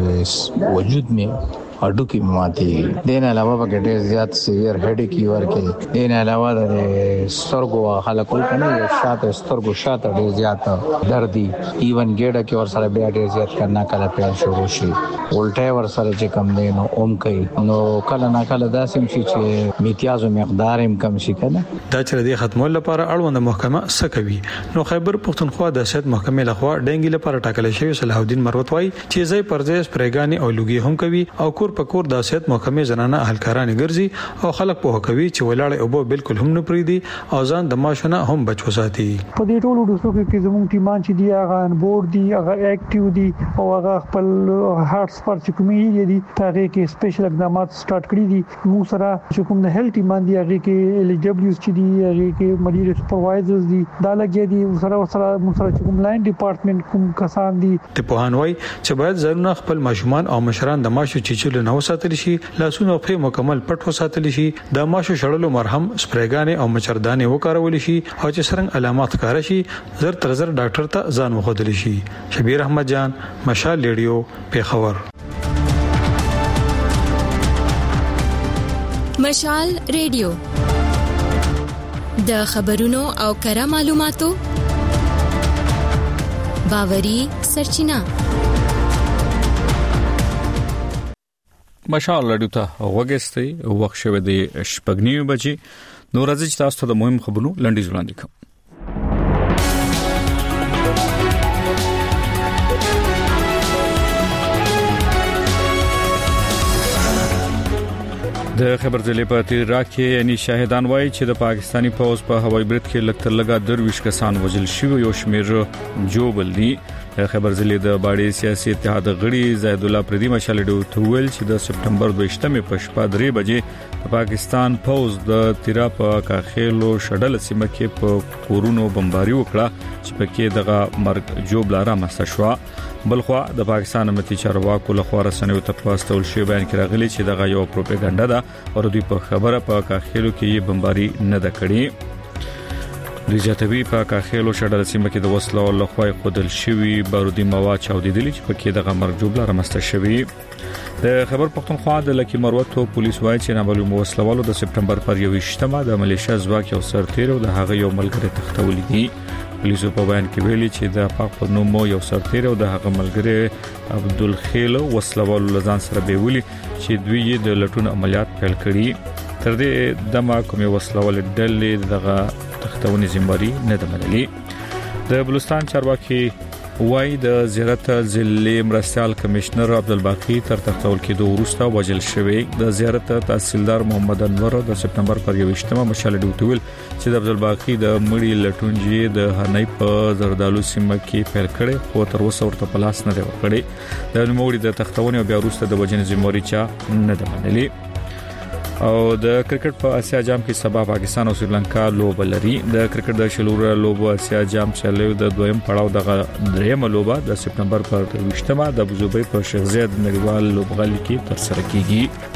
وي وجود می اډو کې ماتي. دین علاوه به ډېر زیات سیویر هډیک یور کې. دین علاوه د سترګو خلک وي کنه یو شاته سترګو شاته ډېر زیات دردي ایون ګډه کې ور سره بیا ډېر زیات کرنا کله پیل شروع شي. ولټه ور سره چې کم دی نو اوم کوي نو کله نه کله داسم شي چې میتیازو مقدار هم کم شي کنه. دا چې د ختمولو لپاره اړوند محکمه سکوي. نو خیبر پختونخوا د سیاست محکمه لخوا ډنګي لپاره ټاکل شوی صلاح الدین مروت وای چې ځای پر ځای سپریګانی او لوګي هم کوي او کور په کور د سیاست محکمه زنانه اهلکاران ګرځي او خلک په کوي چې ولاړ او به بالکل هم نه پریدي او ځان د ماشونه هم بچو ساتي. په دې ټولو ډوسو کې زموږ ټیمان چې دی هغه ان بورډ دی هغه اکټیو دی او هغه خپل هارټس پر چې کومې دي هغه کې سپیشل اقدامات سٹارټ کړی دي. موږ سره چې کوم د هیلث ټیمان دی هغه کې ال ډبلیوز چې دی هغه کې مډیر سپروایزرز دي دا لګي دي سره سره موږ سره چې کوم لاین ډپارټمنټ کوم کسان دي ته په هانوي چې باید ضروري خپل ماشومان او مشران د ماشو چیچلو نه وساتل شي. لاسونه په مکمل پټ وساتل شي. د ماشو شړلو مرهم سپریګانې او مچردانې وکارول شي او چې څنګه علامات ښکار شي زر تر زر ډاکټر ته ځان وخدل شي. شبیر احمد جان، مشال ریډیو، پیښور. مشال ریډیو د خبرونو او کره معلوماتو باوري سرچینه. مشال رادیو ته وګورئ وخت شوه د شپږنیو بجې. نو راځي چې تاسو ته د مهم خبرونو لنډیز وړاندې کوم. د خبر ځلې په تیر راکې یعنی شاهدان وایي چې د پاکستانی فوج په هوایي برید کې لکتر لګا درویش کسان وژل شوی یو شمیر جوبل دي. خبر ضلع د باړې سیاسي اتحاد غړي زید الله پردي مشال ډو توول چې د سپټمبر دویشتمه په شپه درې بجې پاکستان فوز د تیرا په کاخېلو شډل سیمه کې په کورونو بمباري وکړه چې پکې دغه مرګ جوړ لاره مسشوا بلخوا د پاکستان امنیتي چارواکو له خوا رسنیو ته پاستول شوی بیان کې راغلي چې دغه یو پروپاګاندا ده او دوی په خبره په کاخېلو کې بمباري نه ده کړې د جاتوی په کاخېلو شډل سیمه کې د وسلو له خوا خودل شوی بارودي مواد چاودېدلي چې پکې دغه مرګ جوړ لاره مسته شوی د خبر پښتونخوا د لکی مروتو پولیس وایي چې نامعلوم وسلوالو د سپټمبر پر یوویشتمه د ملیشیا ځواک یو سرتیر او د هغه یو ملګری تختول دي پولیسو په بیان کې ویلي چې د پاک په نوم یو سرتیر او د هغه ملګری عبدالخیل وسلوالو لزان سره بیولي چې دوی د لټون عملیات پیل کړي تر دې دمه کومه وسلوال ډلې دغه تختونې زمباري نه د منلي د بلوچستان چارواکي وای د زیارت ضلع مرستيال کمشنر عبدالباقی تر تختول کېدو وروسته وجل شوی د زیارت تحصیلدار محمد انور د سپټمبر پر یوویشتمه مشال ډوټول چې د عبدالباقی د مړی لټونجي د هنۍ په زردالو سیمه کې پیل کړي خو تر اوسه ورته پلاس نه دی وکړي د نوموړي د تختونې او بیا وروسته د وجنې زموري چا نه د منلي او د کرکټ په اسیا جام کې سبا پاکستان او سریلانکا لوب لري د کرکټ د شلور لوب اسیا جام چلو د دویم پړاو د دریم لوب د سپټمبر پر وشتمه د ابوظبي په شیخ زاید نړیوال لوبغالي کې تر سره کیږي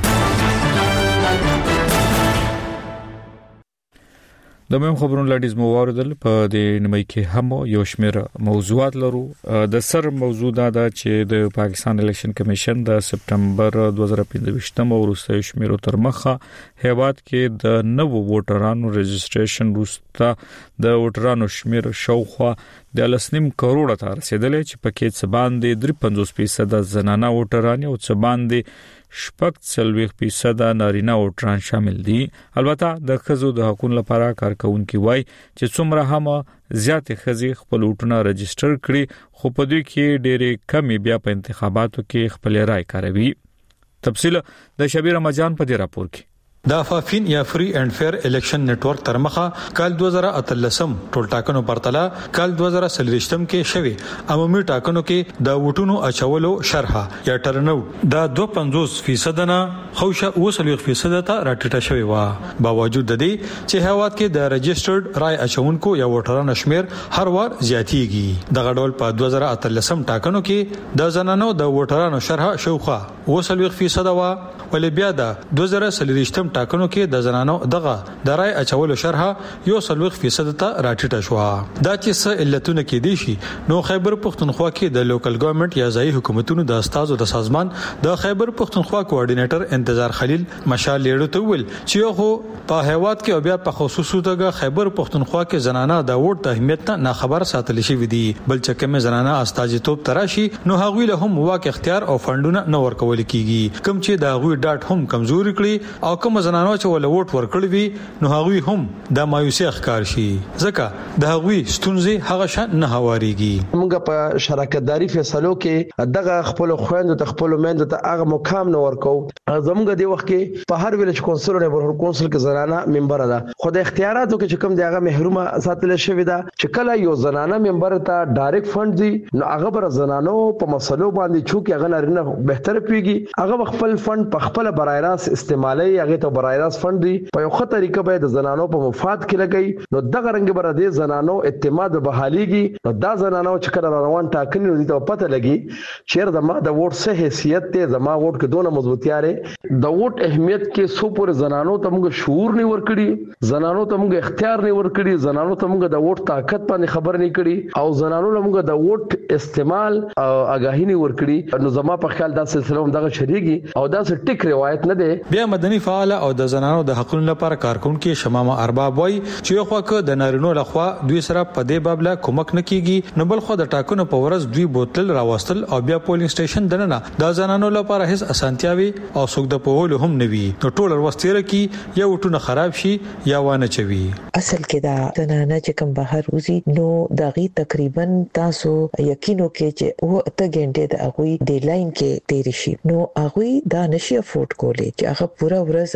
د مهم خبرونو لړیز مو واردل په دې نیمه کې هم یو شمېر موضوعات لرو د سر موضوع دا ده چې د پاکستان الیکشن کمیشن د سپټمبر دوه هزار پنځه وروسته شمېر تر مخه هیواد کې د نوو ووټرانو رجسټریشن وروسته د ووټرانو شمېر شاوخوا د لسنیم کروڑه ته رسیدلې چې پکې څه باندې پنځوس فیصد زنانه ووټران او څه باندې شپږ څلويخ فیصد نارینه ووټران شامل دي البته د خزو د حقوقو لپاره کارکونکو وای چې څومره هم زیات خزي خپل ووټونه رجسټر کړي خو په دوی کې ډېرې کمی بیا په انتخاباتو کې خپل رائے کاروي تفصیل د شبیر رمضان په دې راپور کې د افافین یا فری اینڈ فیر الیکشن نیټ ورک تر مخه کال دوه هزار اتلسم ټول ټاکنو پرتله کال دوه هزار سلریشتم کې شوی عمومي ټاکنو کې د ووټونو اچولو شرحه یا ټرناوټ د دوه پنځوس فیصد نه خوشه اوسلوي فیصد ته راټیټه شوی و باوجود د دې چې هیواد کې د رجسټرډ رای اچونکو یا ووټرانو شمیر هر وار زیاتیږي دغه ډول په دوه هزار اتلسم ټاکنو کې د زنانو د ووټرانو شرحه شوخه اوسلوي فیصد و ولې بیا د دوه هزار سلریشتم ټاکنو کې د زنانو دغه د رای اچولو شرحه یو سلوي فیصد ته راټیټه شو دا چې څه علتونه کې دي شي نو خیبر پختونخوا کې د لوکل ګورنمنت یا ځایي حکومتونو د استادو د سازمان د خیبر پختونخوا کوارډینیټر انتظار خلیل مشال لیړو ته ویل چې یو په هیواد کې او بیا په خصوصو توګه خیبر پختونخوا کې زنانه د ووټ د اهمیت نه خبر ساتل شي ودی بل چې کوم زنانه استاجیتوب تراشي نو هغوی له هم واک اختیار او فندونه نه ورکول کیږي کوم چې د هغوی ډاټ هم کمزوري کړي او کوم زنانو چې ول ووټ ورکړي وي نو هغوی هم د مایوسي ښکار شي ځکه د هغوی ستونزې هغه شان نه هواريږي موږ په شراکتداري فیصلو کې دغه خپل خويند ته خپل مند ته هغه مقام نه ورکو زموږ دی وخت کې په هر ویلج کونسل او نبرهور کونسل کې زنانه ممبر ده خو د اختیاراتو کې کوم دی هغه محرومه ساتل شوی ده چې کله یو زنانه ممبر ته ډایرکټ فند دی نو هغه بر زنانو په مسلو باندې چوکي هغه لرنه بهتر پیږي هغه خپل فند په خپل برایراس استعمالي هغه ته برایراس فند دی په یو ښه طریقه به د زنانو په مفاد کې لګي نو دغه رنګ بر د زنانو اعتماد بحاليږي نو دا زنانو چې کله روان ټاکنې نو دي ته پته لګي چې د ما د ووټ سه حیثیت ته زما ووټ کې دونه مضبوطیاره د ووټ اهمیت کې سو پر زنانو ته موږ شعور نه ورکړي زنانو ته موږ اختیار نه ورکړي زنانو ته موږ د ووټ طاقت باندې خبر نه کړي او زنانو له موږ د ووټ استعمال او آگاهی نه ورکړي نو زما په خیال دا سلسله هم دغه شریږي او دا څه ټیک روایت نه دی بیا مدني فعال او د زنانو د حقوقو لپاره کارکونکو شمامه ارباب وای چې یو خواکه د نارینو لخوا دوی سره په دې باب لا کومک نه کیږي نو بل خو د ټاکنو په ورځ دوی بوتل راوستل او بیا پولینګ سټیشن دننه د زنانو لپاره هیڅ اسانتیاوي او څوک د پوهول هم نه وي نو ټول وروستیره کی یا وټونه خراب شي یا وانه چوي اصل کې دا زنانه چې کوم بهر وزي نو دغه تقریبا تاسو یقینو کې چې او ته ګنټه د هغه د لاین کې تیر شي نو هغه دا نشي افورد کولی چې هغه پورا ورځ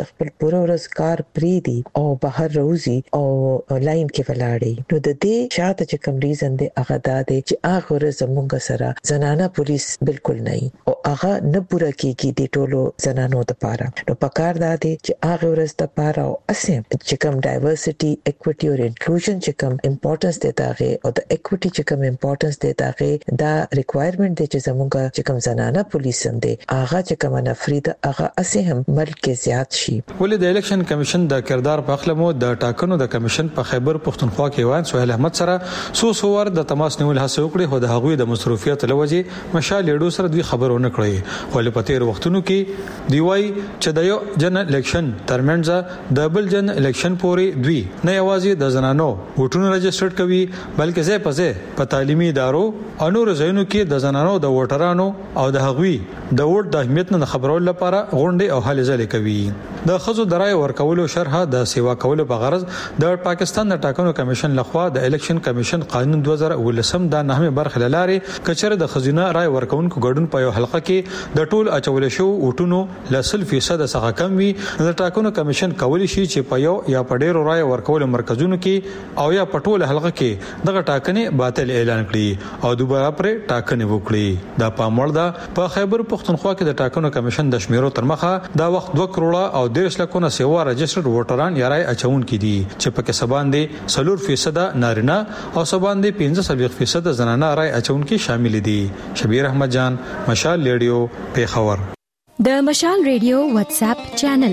خپل پوره ورځ کار پری دی او بهر روزي او لاین کې ولاړی نو د دې شاته چې کوم ریزن دی هغه دا دی چې هغه ورځ زمونږ سره زنانه پولیس بالکل نه او هغه نه پوره کیږي د ټولو زنانو لپاره نو پکار دا دی چې هغه ورځ د لپاره او اسیم چې کوم ډایورسټي اکوټي او انکلوژن چې کوم امپورټنس دی داغه او د اکوټي چې کوم امپورټنس دی داغه دا ریکوایرمنت دی چې زمونږ چې کوم زنانه پولیس هم دی هغه چې کوم نفرید هغه اسیم ملک زیات شي ولې د الیکشن کمیشن د کردار په خلمو د ټاکنو د کمیشن په خیبر پختونخوا کې وان سہیل احمد سره سو سوور د تماس نیول هڅه وکړي خو د هغوی د مصروفیت لوجه مشال لیډو سره دوی خبرونه کړې ولې په تیر وختونو کې دی وای چې د یو جن الیکشن ترمنځ د بل جن الیکشن پوري دوی نه یوازې د زنانو ووټونه رجسټر کوي بلکې ځای په ځای په تعلیمي ادارو او نور ځایونو کې د زنانو د ووټرانو او د هغوی د ووټ د اهمیت نه خبرول لپاره غونډې او هلې ځلې کوي د خزو درای ورکولو شرح د سیوا کولو په غرض د پاکستان د ټاکنو کمیشن لخوا د الیکشن کمیشن قانون دوه زره ولسم د نهمه برخه لاره کچره د خزینه رای ورکونکو ګډون په یو حلقه کې د ټول اچول شو وټونو لسل فیصد څخه کم وي د ټاکنو کمیشن کولی شي چې په یو یا په ډیرو رای ورکولو مرکزونو کې او یا په ټول حلقه کې دغه ټاکنې باطل اعلان کړي او دوباره پر ټاکنې وکړي دا پاموړ ده په خیبر پختونخوا کې د ټاکنو کمیشن د شمیرو تر مخه دا وخت دوه کروڑه او ډیرش لکونه سیوا رجسټرډ ووټران یا رای اچون کړي چې پکې سباندې سلور فیصد نارینه او سباندې پنځه فیصد زنانه رای اچون کې شامل دي شبیر احمد جان مشال ریډیو پیښور د مشال ریډیو واتس اپ چینل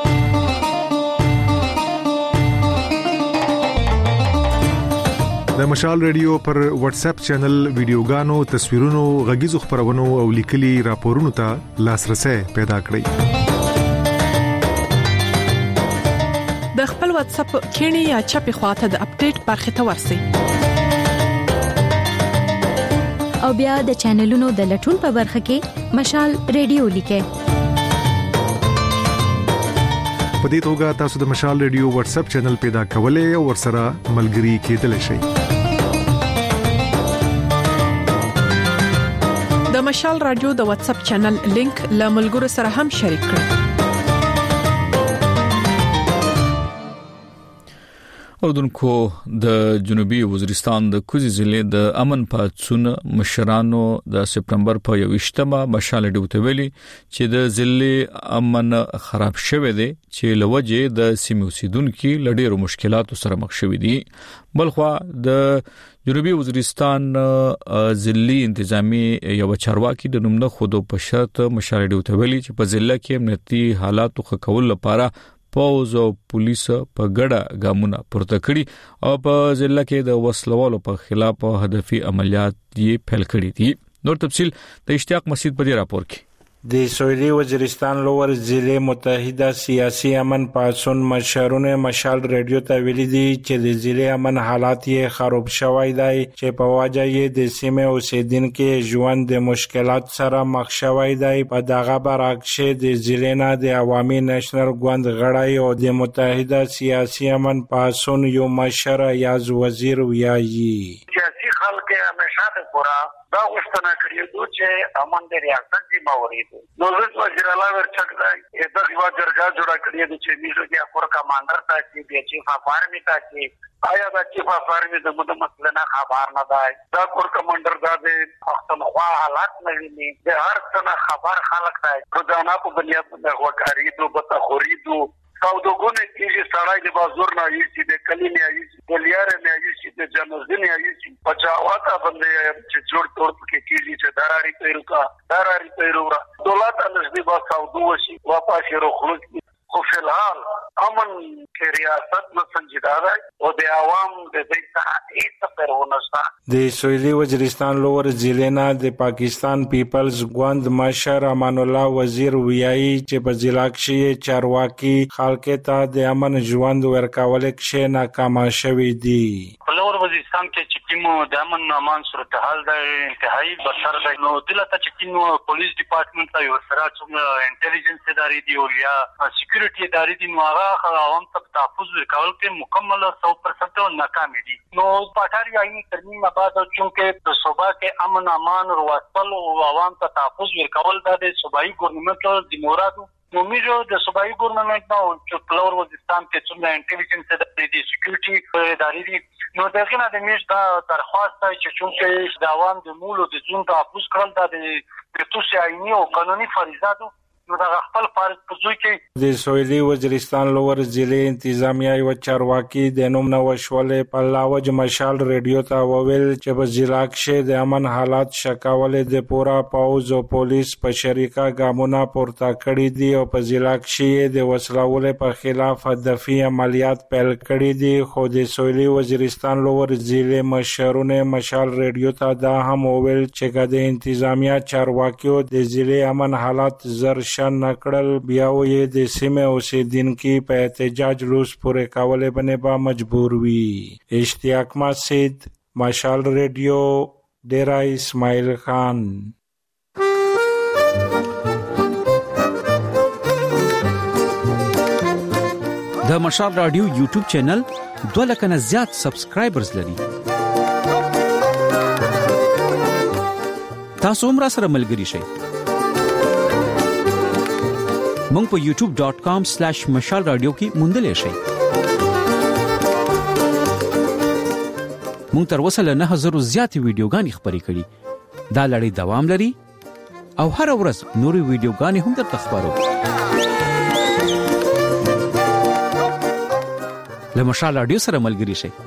د مشال ریډیو پر واتس اپ چینل ویډیوګانو تصویرونو غږیزو خبرونو او لیکلي راپورونو ته لاسرسي پیدا کړئ د خپل واتس اپ کینی یا چپی خواته د اپډیټ برخه ته ورسئ او بیا د چینلونو د لټون په برخه کې مشال ریډیو لیکئ په دې توګه تاسو د مشال ریډیو واتس اپ چینل پیدا کولای او ورسره ملګري کېدلی شئ د مشال رادیو د واتس اپ چینل لینک له ملګرو سره هم شریک کړئ اوردونکو د جنوبي وزیرستان د کوزي ضلع د امن پاتسون مشرانو د سپتمبر په یوشتمه مشال ډیوته ویلي چې د ضلع امن خراب شوه دی چې لوجه د سیمو سیدونکو لډیرو مشکلاتو سره مخ شوي دي بلخوا د جنوبي وزیرستان ضلعي انتظامی یو چارواکي د نومنه خودو په شرط مشال ډیوته ویلي چې په ضلع کې امنیتي حالات خو کول لپاره پوز او پولیس په ګډه ګامونه پورته کړي او په ضلع کې د وسلوالو په خلاف هدفي عملیات یې پیل کړي دي نور تفصيل د اشتیاق مسجد په دې راپور کې د سویلي وزیرستان لور ضلع متحده سیاسي امن پاسون مشرونه مشال ریډیو ته ویلي دي چې د ضلع امن حالات یې خراب شوی دی چې په واجه یې د سیمه اوسیدونکو ژوند د مشکلات سره مخ شوی دی په دغه برعکس د ضلع نه د عوامي نېشنل ګوند غړی او د متحده سیاسي امن پاسون یو مشر یاز وزیر ویایي سیاسي خلک همیشه د پورا دا غوښتنه کړې ده چې امن د ریاست ذمہ وری ده نو زه وزیر اعلی ورچک دی دا یو جرګه جوړه کړې ده چې میزو کې اپور کمانډر ته چې د چیف اف آرمی ته چې آیا دا چیف اف آرمی د مده مسله نه خبر نه دی دا کور کمانډر دا د پښتونخوا حالات نه ویني د هر څه خبر خلک دی روزانه په بنیاد د وکاري دو بته خوريدو او دغه کیږي سړی د بازار نه یې د کلی نه یې د لیار نه یې د جنازې نه یې په چاواته باندې چې جوړ تور کې کیږي چې داراري پیروکا داراري پیرورا دولت نږدې با سعودو شي واپس روخلوک خو فلحال امن کې ریاست نو سنجیده ده او د عوام د دې څخه هیڅ پرونه نشته د سویلي وزیرستان لور ضلع نه د پاکستان پیپلز ګوند مشر امان الله وزیر ویایي چې په ضلع کې چارواکي خلک ته د امن ژوند ورکول کې ناکام شوي دي لور وزیرستان کې چې کوم د امن امان صورتحال د انتهایی بسر د نو دلته چې کوم پولیس ډپارټمنټ ته یو سره کوم انټيليجنس ادارې دی او یا سکیورټي ادارې دي نو هغه عوام ته تحفظ ورکول کې مکمل سو پرسنټ ناکام دي نو پټاري آئینی ترمیم بعد چونکه د صوبا کې امن امان ورواستل او عوام ته تحفظ ورکول د صوبایي ګورنمنت ذمہ وارو نو میجو د صوبایي ګورنمنت نو چې پلور وزستان کې څومره انټيليجنس ادارې دي سکیورټي ادارې دي نو دغه نه د میج دا درخواست چې چونکه د عوام د مولو د جون تحفظ کړل د توسي آئینی او قانوني فریضه ده نو دا خپل فرض په ځای کې د سویلي وزیرستان لور ضلع انتظامیه او چارواکي د نوم نو شولې په لاوج مشال ریډیو ته وویل چې په ضلع کې د امن حالات شکاولې د پورا پاوز او پولیس په شریکه ګامونه پورته کړی دي او په ضلع کې د وسلوالې په خلاف دفاعي عملیات پیل کړی دي خو د سویلي وزیرستان لور ضلع مشرونه مشال ریډیو ته دا هم وویل چې د انتظامیه چارواکیو د ضلع امن حالات زر شان نکړل بیا وې د سیمه اوسیدونکو په احتجاج روس پورې کولې باندې با مجبور وي اشتیاق مسجد مشال ریډیو ډیرا اسماعیل خان د مشال رادیو یوټیوب چینل دوه لک نه زیات سبسکرایبرز لري تاسو هم را سره ملګری شئ مونږ په یوټیوب ډاٹ کام سلیش مشال رادیو کې موندلې شئ مونږ تر اوسه له نه هزار زیاتې ویډیوګانې خپرې کړې دا لړۍ دوام لري او هر ورځ نورې ویډیوګانې هم درته خپرو له مشال رادیو سره ملګری شئ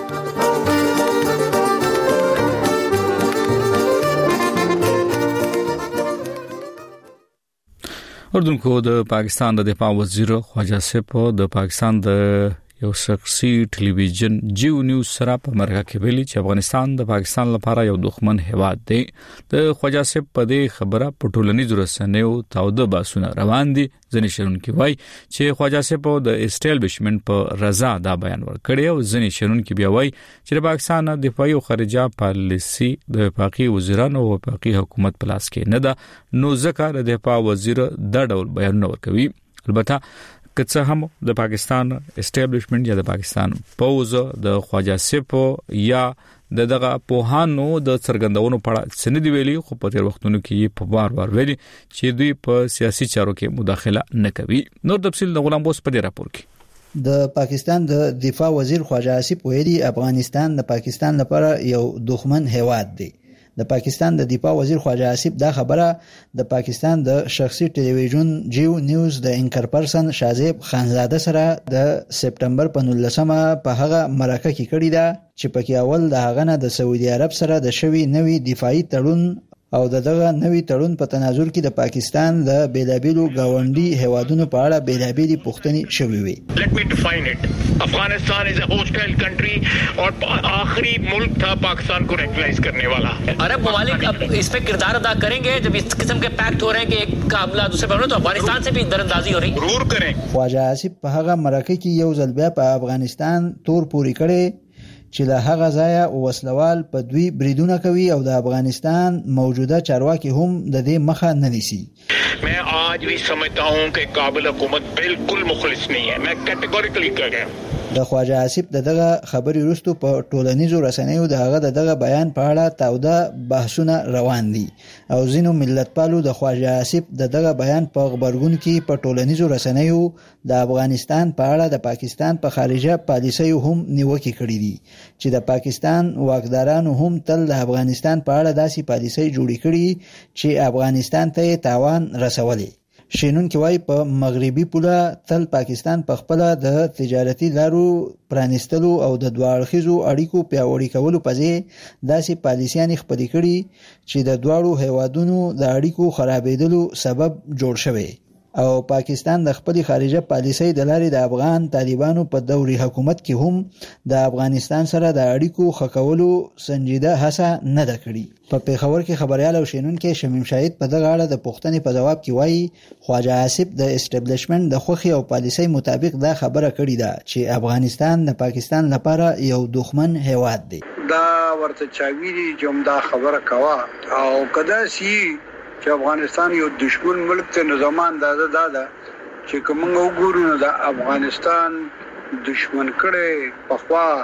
اردوونکو د پاکستان د دفاع وزیر خواجه سیف د پاکستان د یو شخصي ټلویزیون جیو نیوز سره په مرکه کې ویلي چې افغانستان د پاکستان لپاره یو دښمن هیواد دی د خواجه سیف په دې خبره په ټولنیزو رسنیو تاوده باسونه روان دي ځنې شرونکي وایي چې خواجه سیف د اسټابلیشمنت په رضا دا بیان ورکړی او ځنې شرونکي بیا وایي چې د پاکستان دفاعي او خارجه پالیسي د وفاقي وزیرانو او وفاقي حکومت په لاس کې نه ده نو ځکه د دفاع وزیر دا ډول بیان ورکوي البته کڅه هم د پاکستان اسټابلیشمنت یا د پاکستان پوز د خواجه سیف یا د دغه پوهانو د څرګندونو په اړه سندې ویلي خو په تیر وختونو کې په بار بار ویلي چې دوی په سیاسي چارو کې مداخله نه کوي نور تفصیل د غلام بوس په دې راپور کې د پاکستان د دفاع وزیر خواجه سیف ویلي افغانستان د پاکستان لپاره یو دښمن هیواد دی د پاکستان د دفاع وزیر خواجه آصف دا خبره د پاکستان د شخصي ټلویزیون جیو نیوز د انکر پرسن شازیب خانزاده سره د سپټمبر په نولسمه په هغه مرکه کې کړې ده چې پکې اول د هغه نه د سعودي عرب سره د شوی نوي دفاعي تړون او دغه نوي تړون په تناظر کې د پاکستان د بیلابیلو گاونډي هیوادونو په اړه بیلابیلي پوښتنې شوې وي. Let me define it. افغانستان is a hostile country और आखिरी मुल्क था पाकिस्तान को रेकग्नाइज करने वाला. अरब ममालिक अब इस पे किरदार अदा करेंगे जब इस किस्म के पैक्ट हो रहे हैं कि एक का हमला दूसरे पर हो तो अफगानिस्तान से भी दरअंदाजी हो रही. जरूर करें. خواجه آصف په هغه مرکه کې یو ځل بیا په افغانستان تور پوری کړي چې له هغه ځایه وسلوال په دوی بریدونه کوي او د افغانستان موجوده چارواکي هم د دې مخه نه نیسي. मैं आज भी समझता हूं कि काबिल हुकूमत बिल्कुल मुखलिस नहीं है. मैं कैटेगोरिकली कह गया. د خواجه آصف دغه خبري وروسته په ټولنیزو رسنیو دغه دغه بیان په اړه تاوده بحثونه روان دي او ځینو ملتپالو د خواجه آصف دغه بیان په خبرګون کې په ټولنیزو رسنیو د افغانستان په اړه د پاکستان په خارجه پالیسي هم نیوکه کړې دي چې د پاکستان واکدارانو هم تل د افغانستان په اړه داسې پالیسي جوړې کړې چې افغانستان ته تاوان رسولي. شینون کې وای په مغربي پوله تل پاکستان په خپل د تجارتي لارو پرانستلو او د دوه اړیکو پیاوړي کولو په ځای داسې پالیسيان خپل کړي چې د دوه هیوادونو د اړیکو خرابېدلو سبب جوړ شوی او پاکستان د خپل خارجه پالیسي د لارې د افغان طالبانو په دوري حکومت کې هم د افغانستان سره د اړیکو خکولو سنجیده هڅه نه ده کړې. په پیښور کې خبريال او شینون کې شمیم شاهد په دغه اړه د پوښتنې په جواب کې وایي خواجه آصف د اسټابلیشمنت د خوخي او پالیسي مطابق دا خبره کړې ده چې افغانستان د پاکستان لپاره یو دښمن هیواد دی. دا ورته چاویری جمدا خبره کوا او کدا سی چې افغانستان یو دشمن ملک ته نظامان دادا دادا چې کومه وګورو نو د افغانستان دشمن کړي په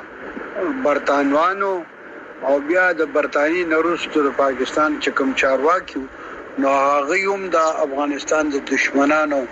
خوا برتانوانو او بیا د برتانی نورستو د پاکستان چې کوم چارواکي نو هغه هم د افغانستان د دشمنانو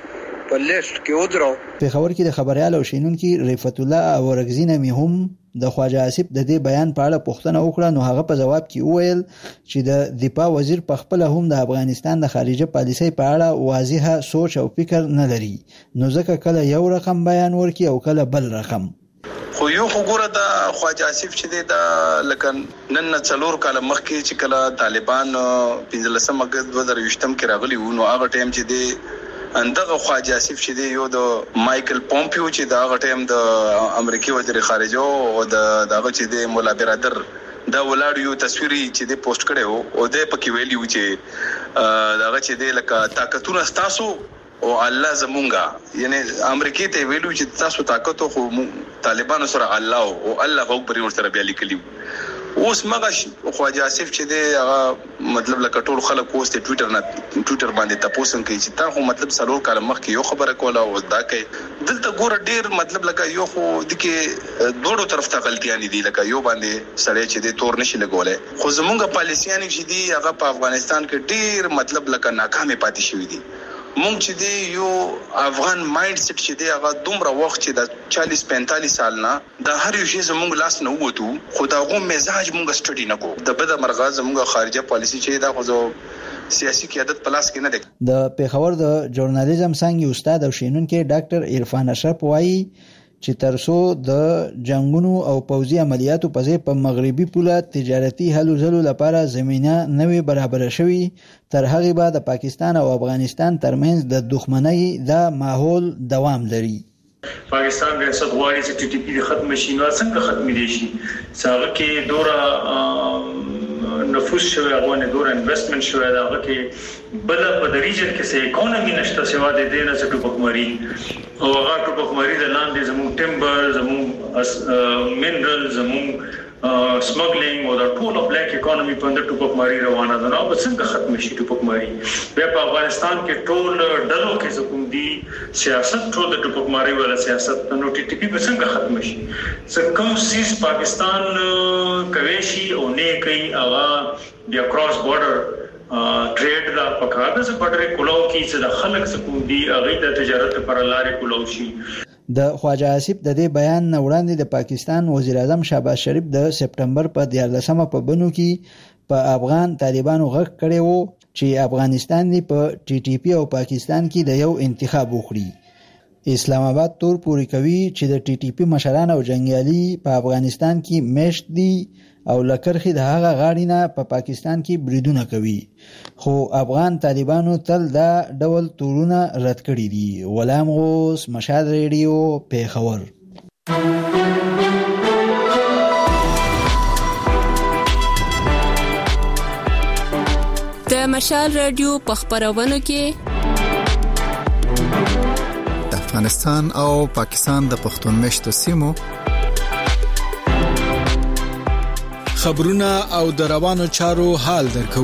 په لیست کې ودرو. په خبر کې د خبريال او شینونکو رفعت الله اورغزی نمی هم د خواجه آصف د دې بیان په اړه پوښتنه وکړه، نو هغه په جواب کې وویل چې د دفاع وزیر په خپل هم د افغانستان د خارجه پالیسۍ په اړه واضحه سوچ او فکر نه لري، نو ځکه کله یو رقم بیان ورکړي او کله بل رقم. خو یو خبره د خواجه آصف چې د لکن نن څلور کال مخکې چې کله طالبان پنځلسم اگست دوه زره ویشتم کې راغلي وو، نو هغه ټایم چې د اندغه خواجه آصف چې دی یو د مایکل پومپیو چې د هغه ټایم د امریکای وزیر خارجه او د دغه چې د مولا برادر دا ولاړ یو تصویري چې د پوسټ کړو او د پکې ویلی و چې دغه چې د لکه طاقتونه تاسو او الله زمونږه، یعنی امریکای ته ویلو چې تاسو طاقت خو طالبانو سره الله او الله اکبر ور سره بیا لیکلی. اوس مګه خواجه آصف چې دی هغه مطلب لکه ټول خلک اوس ته ټوئیټر نه ټوئیټر باندې تاسو کوي چې تا خو مطلب سلور کال مخکې یو خبره کوله او دا کوي دلته ګوره ډیر مطلب لکه یو خو د کې دوړو طرف ته غلطیاں دي، لکه یو باندې سړی چې دی تور نشي لګولای، خو زمونږ پالیسیان چې دی هغه په افغانستان کې ډیر مطلب لکه ناکامه پاتې شوی دي. مونږ چې دی یو افغان مایند سیټ چې دی هغه دومره وخت چې د چالیس پینتالیس سال نه د هر یو شی زمونږ لاس نه ووتو، خو دا غو مزاج مونږ سټډي نه کو د بده مرغه زمونږ خارجه پالیسی چې دا خو سیاسي قیادت پلاس کې نه دی. د پیښور د ژورنالیزم څنګه استاد او شینونکو ډاکټر عرفان اشرف وایي چې ترسو د جنگونو او پوځي عملیاتو په ځای په مغربي پوله تجارتي هلو ځلو لپاره زمينه نوې برابر شوي، تر هغه بعد د پاکستان او افغانستان ترمنځ د دښمنۍ د ماحول دوام لري. پاکستان ریاست غواړي چې ټي ټي پی د ختم شي، نو څنګه ختم دي شي؟ څنګه کې دورا نفوس شوی هغه دورا انویسټمنٹ شوی دا هغه کې بل په د ریجن کې سه اکونومي نشته سوا د دې نه څه ټوپکماري او هغه ټوپکماري د لاندې زموږ ټیمبر زموږ منرال زموږ سمګلینګ او د ټول بلیک اکونومي په اندر ټوپکماري روانه ده، نو څنګه ختم شي ټوپکماري؟ بیا په افغانستان کې ټول ډلو کې کوم دي سیاست ټول د ټوپکماري ولا سیاست نو ټي ټي پی به څنګه ختم شي؟ څنګه کوم سیس پاکستان کوي شي او نه کوي هغه د کراس بارډر ټریډ دا پکاره څه پټره کولو کې چې د خلک څخه دی هغه د تجارت پر لارې کولو شي. د خواجه آصف د دې بیان نه وړاندې د پاکستان وزیر اعظم شهباز شریف د سپټمبر په دیارلسمه په بنو کې په افغان طالبانو غږ کړی وو چې افغانستان دی په ټي ټي پی او پاکستان کې د یو انتخاب وکړي. اسلام آباد تور پوری کوي چې د ټي ټي پی مشران او جنگیالي په افغانستان کې میشت دي او لکرخي د هغه غاړي نه په پاکستان کې بریدونه کوي، خو افغان طالبانو تل دا ډول تورونه رد کړي دي. غلام غوث، مشال ریډیو، پیښور. د مشال ریډیو په خبرونو کې د افغانستان او پاکستان د پښتون مشتو سیمو خبرونه او د روانو چارو حال درکو.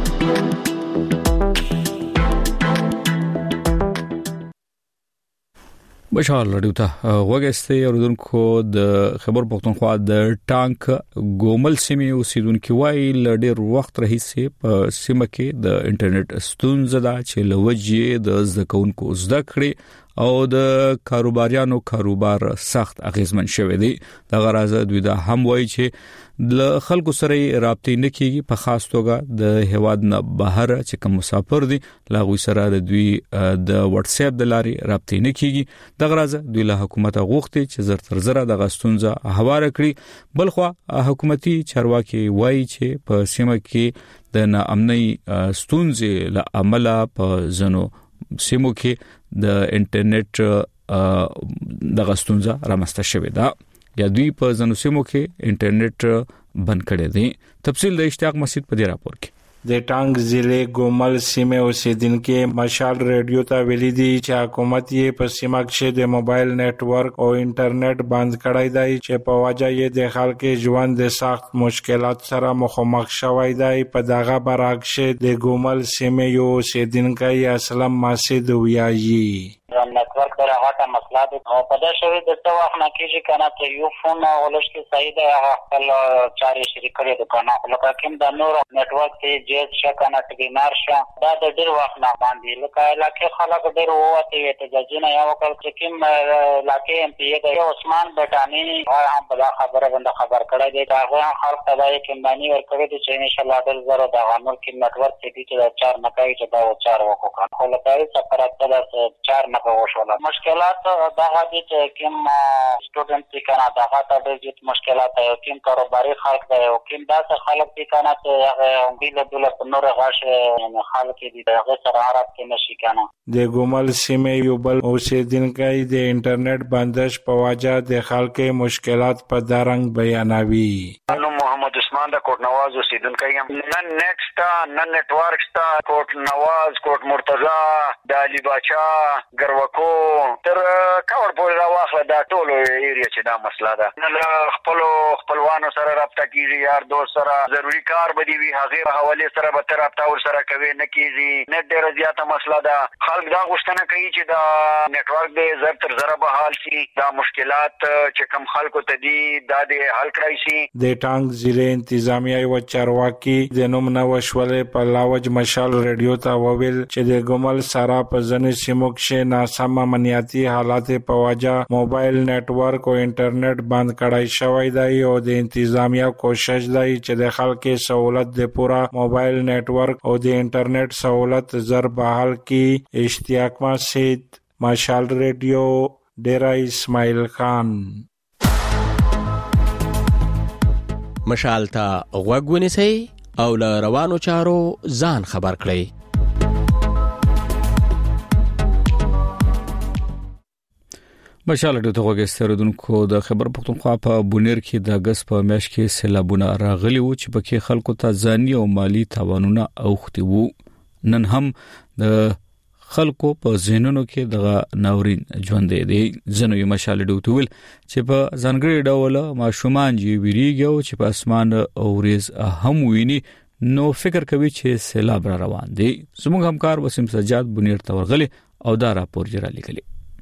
بشال رادیو ته وګورئ اوردونکو د خبر پښتونخوا د ټانک ګومل سیمې اوسیدونکو وایي لډیر وخت راهیسې په سیمه کې د انټرنیټ ستونزه ده چې لوجې د زکونکو زده کړې او د کاروباریانو کاروبار سخت اغیزمن شوی دی. د غراض دوی دا هم وایي چې د خلکو سره رابطې نه کیږي، په خاص توګه د هواد نه بهر چې کوم مسافر دي لاغوي سره د دوی د واتس اپ د لارې رابطې نه کیږي. د غراض دوی له حکومت غوښتي چې زر تر زر د غستونزه حواله کړي. بلخو حکومتي چارواکي وایي چې په سیمه کې د ناامنۍ ستونزې له عمله په زنو سیمو کې د انټرنیټ د غستونزه رامسته شوې ده یا دوی په زنو سیمو کې انټرنیټ بند کړی دی. تفصیل د اشتیاق مسجد په دې راپور کې. د ټانګ ضلع ګومل سیمه اوسیدونکو مشال ریډیو ته ویلي دي چې حکومت یې په سیمه کې د موبایل نتورک او انټرنیټ بند کړی دی چې په وجه یې د خلکو ژوند د سخت مشکلات سره مخامخ شوی دی. په دغه برعکس د ګومل سیمه یو اوسیدونکو اسلام مسجد ویایي رحمت نتورک ډېره غټه مسله ده او په دې شوي د څه وخت نه کېږي که نه چې یو فون ولش کې صحیح دی هغه خپل چارې شریک کړي دي که نه خو لکه کوم د نور نتورک کې جیز شه که نه چې بیمار شه دا د ډېر وخت نه باندې لکه علاقې خلک ډېر ووتې وې احتجاجونه یې وکړل چې کوم علاقې ایم پي ای د عثمان بټاني هغه هم په دا خبره باندې خبر کړی دی د هغوی هم خلک ته دا یقینباني ورکړی دی چې انشاءالله ډېر زر د هغه نور کوم نتورک چې دي چې دا چار نه کوي چې دا چار وکړو خو لکه هېڅ پرته ده چار نه به وشوله مشکلات دغه دي چې کوم سټوډنټ دي که نه دغه ته ډېر زیات مشکلات دی او کوم کاروباري خلک دی او کوم داسې خلک دي که نه چې هغه بیله بیله په نورې غاښې خلک دي د هغې سره عرب کې نه شي که نه د ګومل سیمې یو بل اوسېدونکی د انټرنیټ بندش په وجه د خلکو مشکلات په دا رنګ بیانوي. نو محمد عثمان د کوټ نواز اوسېدونکی یم. نه نیټ شته نه نیټورک شته. کوټ نواز، کوټ مرتضی، د علي باچا، ګروکو تر کاوړ پورې راواخله دا ټول ایریا چې دا مسله ده. نه له خپلو خپلوانو سره رابطه کېږي، یار دوست سره ضروري کار به دي وي هغې حوالې سره به ته رابطه ورسره کوې نه کېږي. نیټ ډېره زیاته مسله ده. خلک دا غوښتنه کوي چې دا نیټورک دی زر تر زره به حال شي. دا مشکلات چې کوم خلکو ته دي دا دې حل کړی شي. د ټانک ضلع انتظامیه یوه چارواکي د نوم نه وشولې په لاوج مشال ریډیو ته وویل چې د ګومل سره په ځینو سیمو کښې ناسم امنیتي حالات په وجه موبایل نیټورک او انټرنیټ بند کړی شوی دی او د انتظامیه کوشش دی چې د خلکو سہولت د پوره موبایل نیټورک او د انټرنیټ سہولت زر بحال کی. اشتیاق مسجد، مشال ریډیو، ډیرا اسماعیل خان. مشال ته غوږ ونیسئ او له روانو چارو ځان خبر کړئ. مشال ډېر ته غوږ استردونکو د خبر پښتونخوا په بونیر کې د اگست په میاشت کې سیلابونه راغلي وو چې پکې خلکو ته ځاني او مالی تاوانونه اوختي وو. نن هم د خلکو په ذهنونو کې دغه ناورین ژوند دی. ځنوي مشال ډېر ویل چې په ځانګړي ډول ماشومان جی ویریږي او چې په اسمان اوریز هم ویني نو فکر کوي چې سیلاب را روان دی. زموږ همکار وسیم سجاد بونیر ته ورغلی او دا راپور جوړ لیکلی.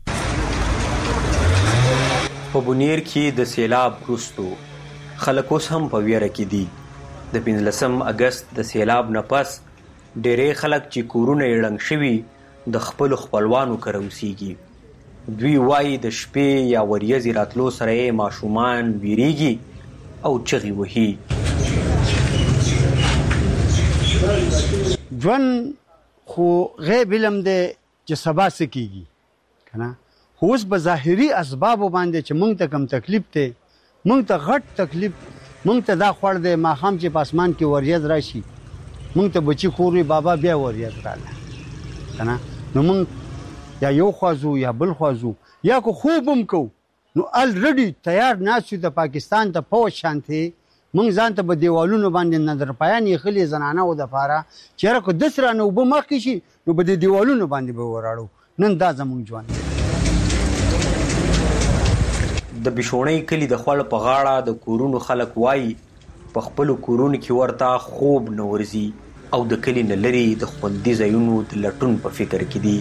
په بونیر کې د سیلاب وروستو خلک اوس هم په ویره کې دي. د پنځلسم اگست د سیلاب نه پس ډېری خلک چې کورونه یې ړنګ شوي د خپلو خپلوانو کره اوسېږي. دوی وایي د شپې یا وریځې راتلو سره یې ماشومان ویریږي او چغې وهي. ژوند خو غیب علم دی چې سبا څه کېږي که نه، خو اوس به ظاهري اسبابو باندې چې موږ ته کوم تکلیف دی، موږ ته غټ تکلیف، موږ ته دا خوړ دی ماښام چې په اسمان کې وریځ راشي موږ ته بچي خور وي بابا بیا وریځ راغله که نه، نو موږ یا یو خوازو یا بل خوازو یا کو خوب هم کو نو الریډي تیار ناست یو د پاکستان ته پوځ شانتې موږ ځان ته به دیوالونو باندې نظر پایان یې خلې زنانهو دپاره چې یاره که دس رانه اوبه مخکې شي نو به د دیوالونو باندې به وراړو. نن دا زموږ ژوند دی. د بشونۍ کلي د خوړ په غاړه د کورونو خلک وایي په خپلو کورونو کې ورته خوب نه ورځي او د کلي نه لرې د خوندي ځایونو د لټون په فکر کې دي.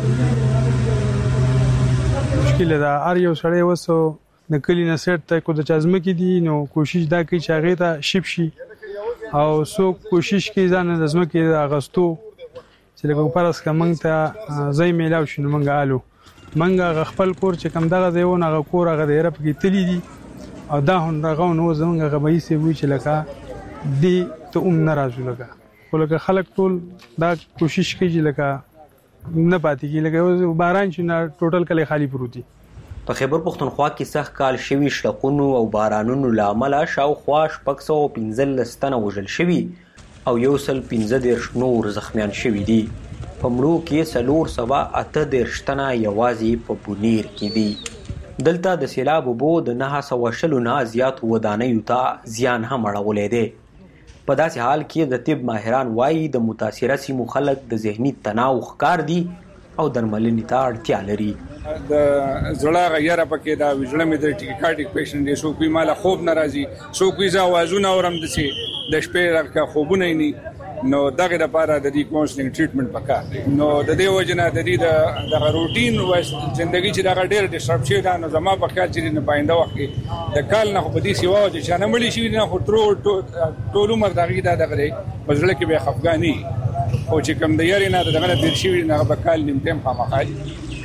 مشکل ده هر یو سړی وسو د کلي نه سیټ ته کو د چا ځمکې دي نو کوشش دا کوي چې هغې ته شپ شي او څوک کوشش کوي ځان د ځمکې د اخیستو چې لکه فرض کړه موږ ته ځای میلاو شي نو موږ الو موږ هغه خپل کور چې کوم دغه ځای و نو هغه کور هغه د یره پکې تللی دي او دا هم دغه نو زموږ هغه بهیي صاحب وایي چې لکه دې ته هم نه راځو لکه خو لکه خلک ټول دا کوشش کوي چې لکه نه پاتې کېږي لکه باران چې نه ټوټل کلی خالي پروت دي. په خیبر پښتونخوا کې سخت کال شوي شړقونو او بارانونو له امله شاوخوا شپږ سوه پنځلس تنه وژل شوي او یو سل پنځه دېرش نور زخمیان شوي دي. په مړو کې څلور سوه اته دېرش تنه یوازې په بونیر کې دي. دلته د سیلاب اوبو د نهه سوه شلو نه زیاتو ودانیو ته زیان هم اړولی دی. په داسې حال کې د طب ماهران وایي د متاثره سیمو خلک د ذهني تناو ښکار دي او درملنې ته اړتیا لري. د زړه غیره پکې دا وژړه مې د ټیکاټیک پیشنټ دی څوک وایي ماله خوب نه راځي څوک وایي زه اوازونه اورم داسې د شپې راکه خوبونه یې نه نو دغه لپاره د دې کونسلینګ ټریټمنټ پکار دی. نو د دې وجنه د دې د روټین و ژوندۍ چې دا ډېر ډیسټرب شي دا نو زما په خیال چې نه پاینده وخت کې د کال نه په دې سیوا چې شانه مړي شي نه خو ټول ټول عمر دغه دا دغه مزله کې به خفګانی او چې کوم د یاري نه دغه د شي نه په کال نیم ټیم خامخای.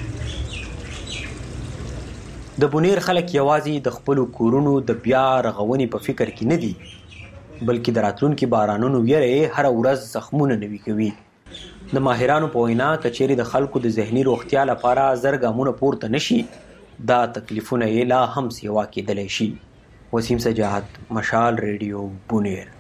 د بونیر خلک یوازې د خپل کورونو د بیا رغونې په فکر کې نه دي بلکې د راتلونکي بارانونو ویره هر ورځ زخمونه نوي کوي. د ماهرانو په وینا کچېرې د خلکو د ذهني روغتیا لپاره زر ګامونه پورته نشي دا تکلیفونه یې لا هم سیوا کېدلی شي. وسیم سجاد، مشال ریډیو، بونیر.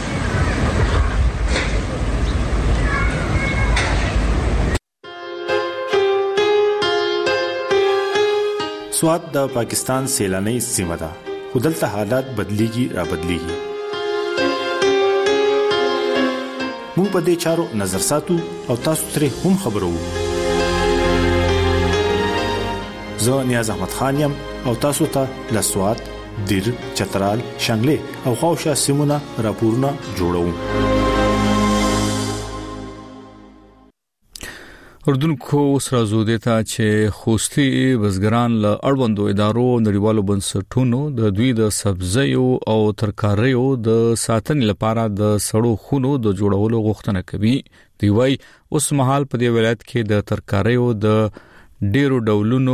سوات د پاکستان سیلاني سیمه ده خو دلته حالات بدلیږي را بدلیږي. موږ په دې چارو نظر ساتو او تاسو ترې هم خبرو. زه نیاز احمد خان یم او تاسو ته له سوات، دیر، چترال، شانګلې او خواوشا سیمونه راپورونه جوړوم. اردن کو سره زوده ته چې خوستي بزګران له اړوندو ادارو نړیوالو بنسټونو د دوی د سبزیو او ترکاریو د ساتنې لپاره د سړو خونو د جوړولو غوښتنه کوي. دی وايي اوس مهال په دې ولایت کې د ترکاریو د ډیرو ډولونو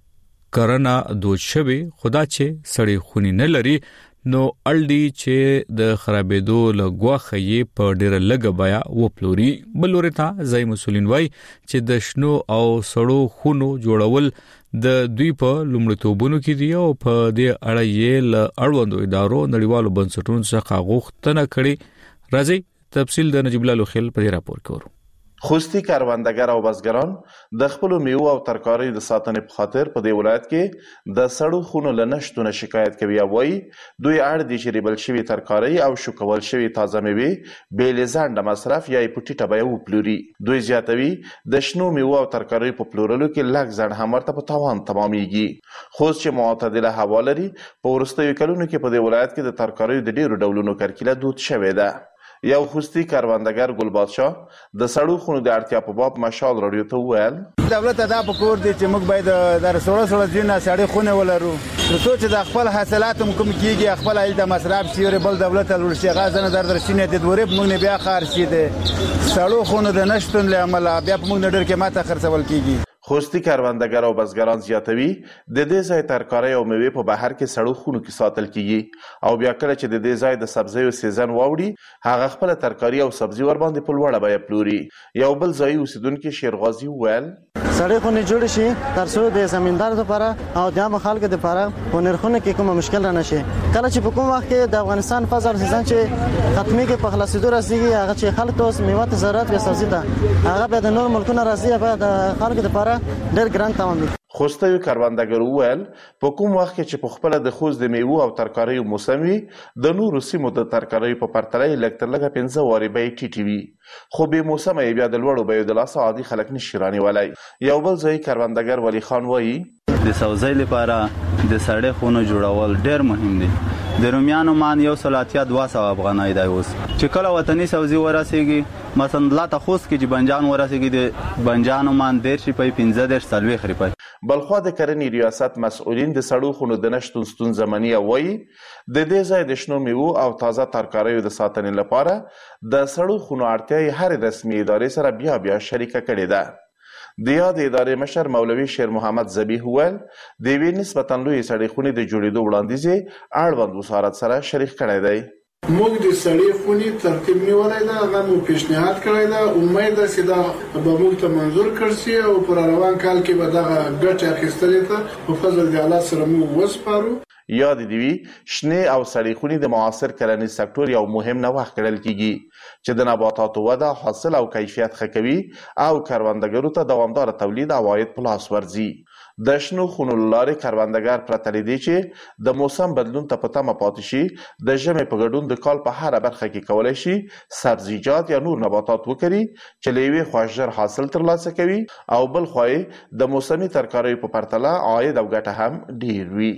کرنه دود شوی خدا چې سړې خونی نه لري نو الډي چې د خرابېدو لګوخه یې په ډیره لګ بیا وپلوري. بل ورته ځای مسولین وای چې د شنو او سړو خونو جوړول د دوی په لومړیتوبونو کې دی او په دې اړه یې له اړوندو ادارو نړیوالو بنسټونو څخه غوښتنه کړې. راځي تفصیل د نجیب الله خیل په راپور کې ورو. خوستی کاروندګر او بزګران د خپل میوه او ترکاریو د ساتنې په خاطر په دې ولایت کې د سړو خونو لنشتونه شکایت کوي او وایي دوی اړ دي چې ریبل شوی ترکاری او شوکول شوی تازه میوه بیل زند مصرف یا پټیټه به وپلوري. دوی زیاتوي د شنو میوه او ترکاریو په پلورلو کې لږ ځن همرته په تاوان تمامېږي. خو چې معتدله هوا لري په وروستیو کلونو کې په دې ولایت کې د ترکاریو د ډیرو ډولونو کرکیله دود شوې ده. یو خوستی کاروندګر ګل بادشاه د سړو خونو د اړتیا په باب مشال رادیو ته وویل دولت دا په کور دي چې موږ باید د سړو سړو ځینې سړې خونه ولرو ترڅو چې د خپل حاصلات هم کوم کیږي خپل ایل د مصرف شي بل دولت له شي غازنه در درشینه د دورې موږ نه بیا خارشي دي سړو خونو د نشټون له عمل بیا موږ نه ډېر کې ماته خرڅول کیږي. خوستی کاروندګر او بزګران زیاتوي د دې ځای ترکاري او میوه په بهر کې سړو خونو کې ساتل کیږي او بیا کله چې د دې ځای د سبزیو سیزن واوړي هغه خپل ترکاري او سبزي ور باندې په لوړه بیه پلوري. یو بل ځای اوسیدونکو شیرغازي وویل سړې خونې جوړ شي ترڅو د زمیندار لپاره او د عام خلکو لپاره په نرخونو کې کوم مشکل نه شي. کله چې په کوم وخت کې د افغانستان فصل سیزن چې ختمي کې په خلاصېدو راسي هغه چې خلک اوس میوه زراعت او سبزي ته هغه به د نور ملکونو راځي به د خلکو لپاره ډېر ګران تمام دي. خوستوي کاروندګر وویل په کوم وخت کې چې په خپل د خوست د میوه او ترکاریو موسم وي د نورو سیمو د ترکاریو په پرتله لږ تر لږه پنځه وارې بیې ټیټې وي خو به موسم یې بیا د لوړو بیو د لاسه عادي خلک نشي رانیولی. یو بل ځای کاروندګر ولی خان وایي د سبزی لپاره د سړې خونو جوړول ډېر مهم دي. د رومیانو مان یو سل اتیا دوه سوه افغانۍ دی اوس چې کله وطني سبزي ورسېږي مثلا لا ته خوست کې چې بنجان ورسېږي د بنجانو مان دېرش روپۍ پنځه دېرش څلوېښت روپۍ. بلخوا د کرنې ریاست مسؤلین د سړو خونو د نشتون ستونزه مني او وایي د دې ځای د شنو میوو او تازه ترکاریو د ساتنې لپاره د سړو خونو اړتیا یې هرې رسمي ادارې سره بیا بیا شریکه کړې ده. د یاد ادارې مشر مولوي شیر محمد ذبیح وویل د یوې نسبتا لویې سړې خونې د جوړېدو وړاندیز یې اړوند وزارت سره شریک کړی دی. موږ د سړې خونې ترتیب نیولی ده هغه مو پیشنهاد کړی ده امید ده چې دا به موږ ته منظور کړ شي او پر روان کال کې به دغه ګټې اخیستلې ته په فضل د الله سره موږ وسپارو. یاد دی وی شنې او سړې خونې د معاصر کرنیز سکتور یو مهم نوښت ګڼل کیږي چې د نباتاتو وده حاصل او کیفیت ښه کوي او کروندګرو ته دوامدار تولید او عاید په لاس ورځي. د شنو خونو له لارې کروندګر پرته له دې چې د موسم بدلون ته په تمه پاتې شي د ژمي په ګډون د کال په هره برخه کې کولی شي سبزیجات یا نور نباتات وکري چې له یوې خوا ژر حاصل ترلاسه کوي او بل خوا یې د موسمي ترکاریو په پرتله عاید او ګټه هم ډیر وي.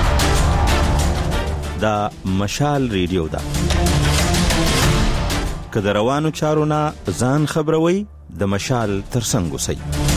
دا مشال ریډیو ده. که د روانو چارو نه ځان خبروي د مشال ترڅنګ اوسئ.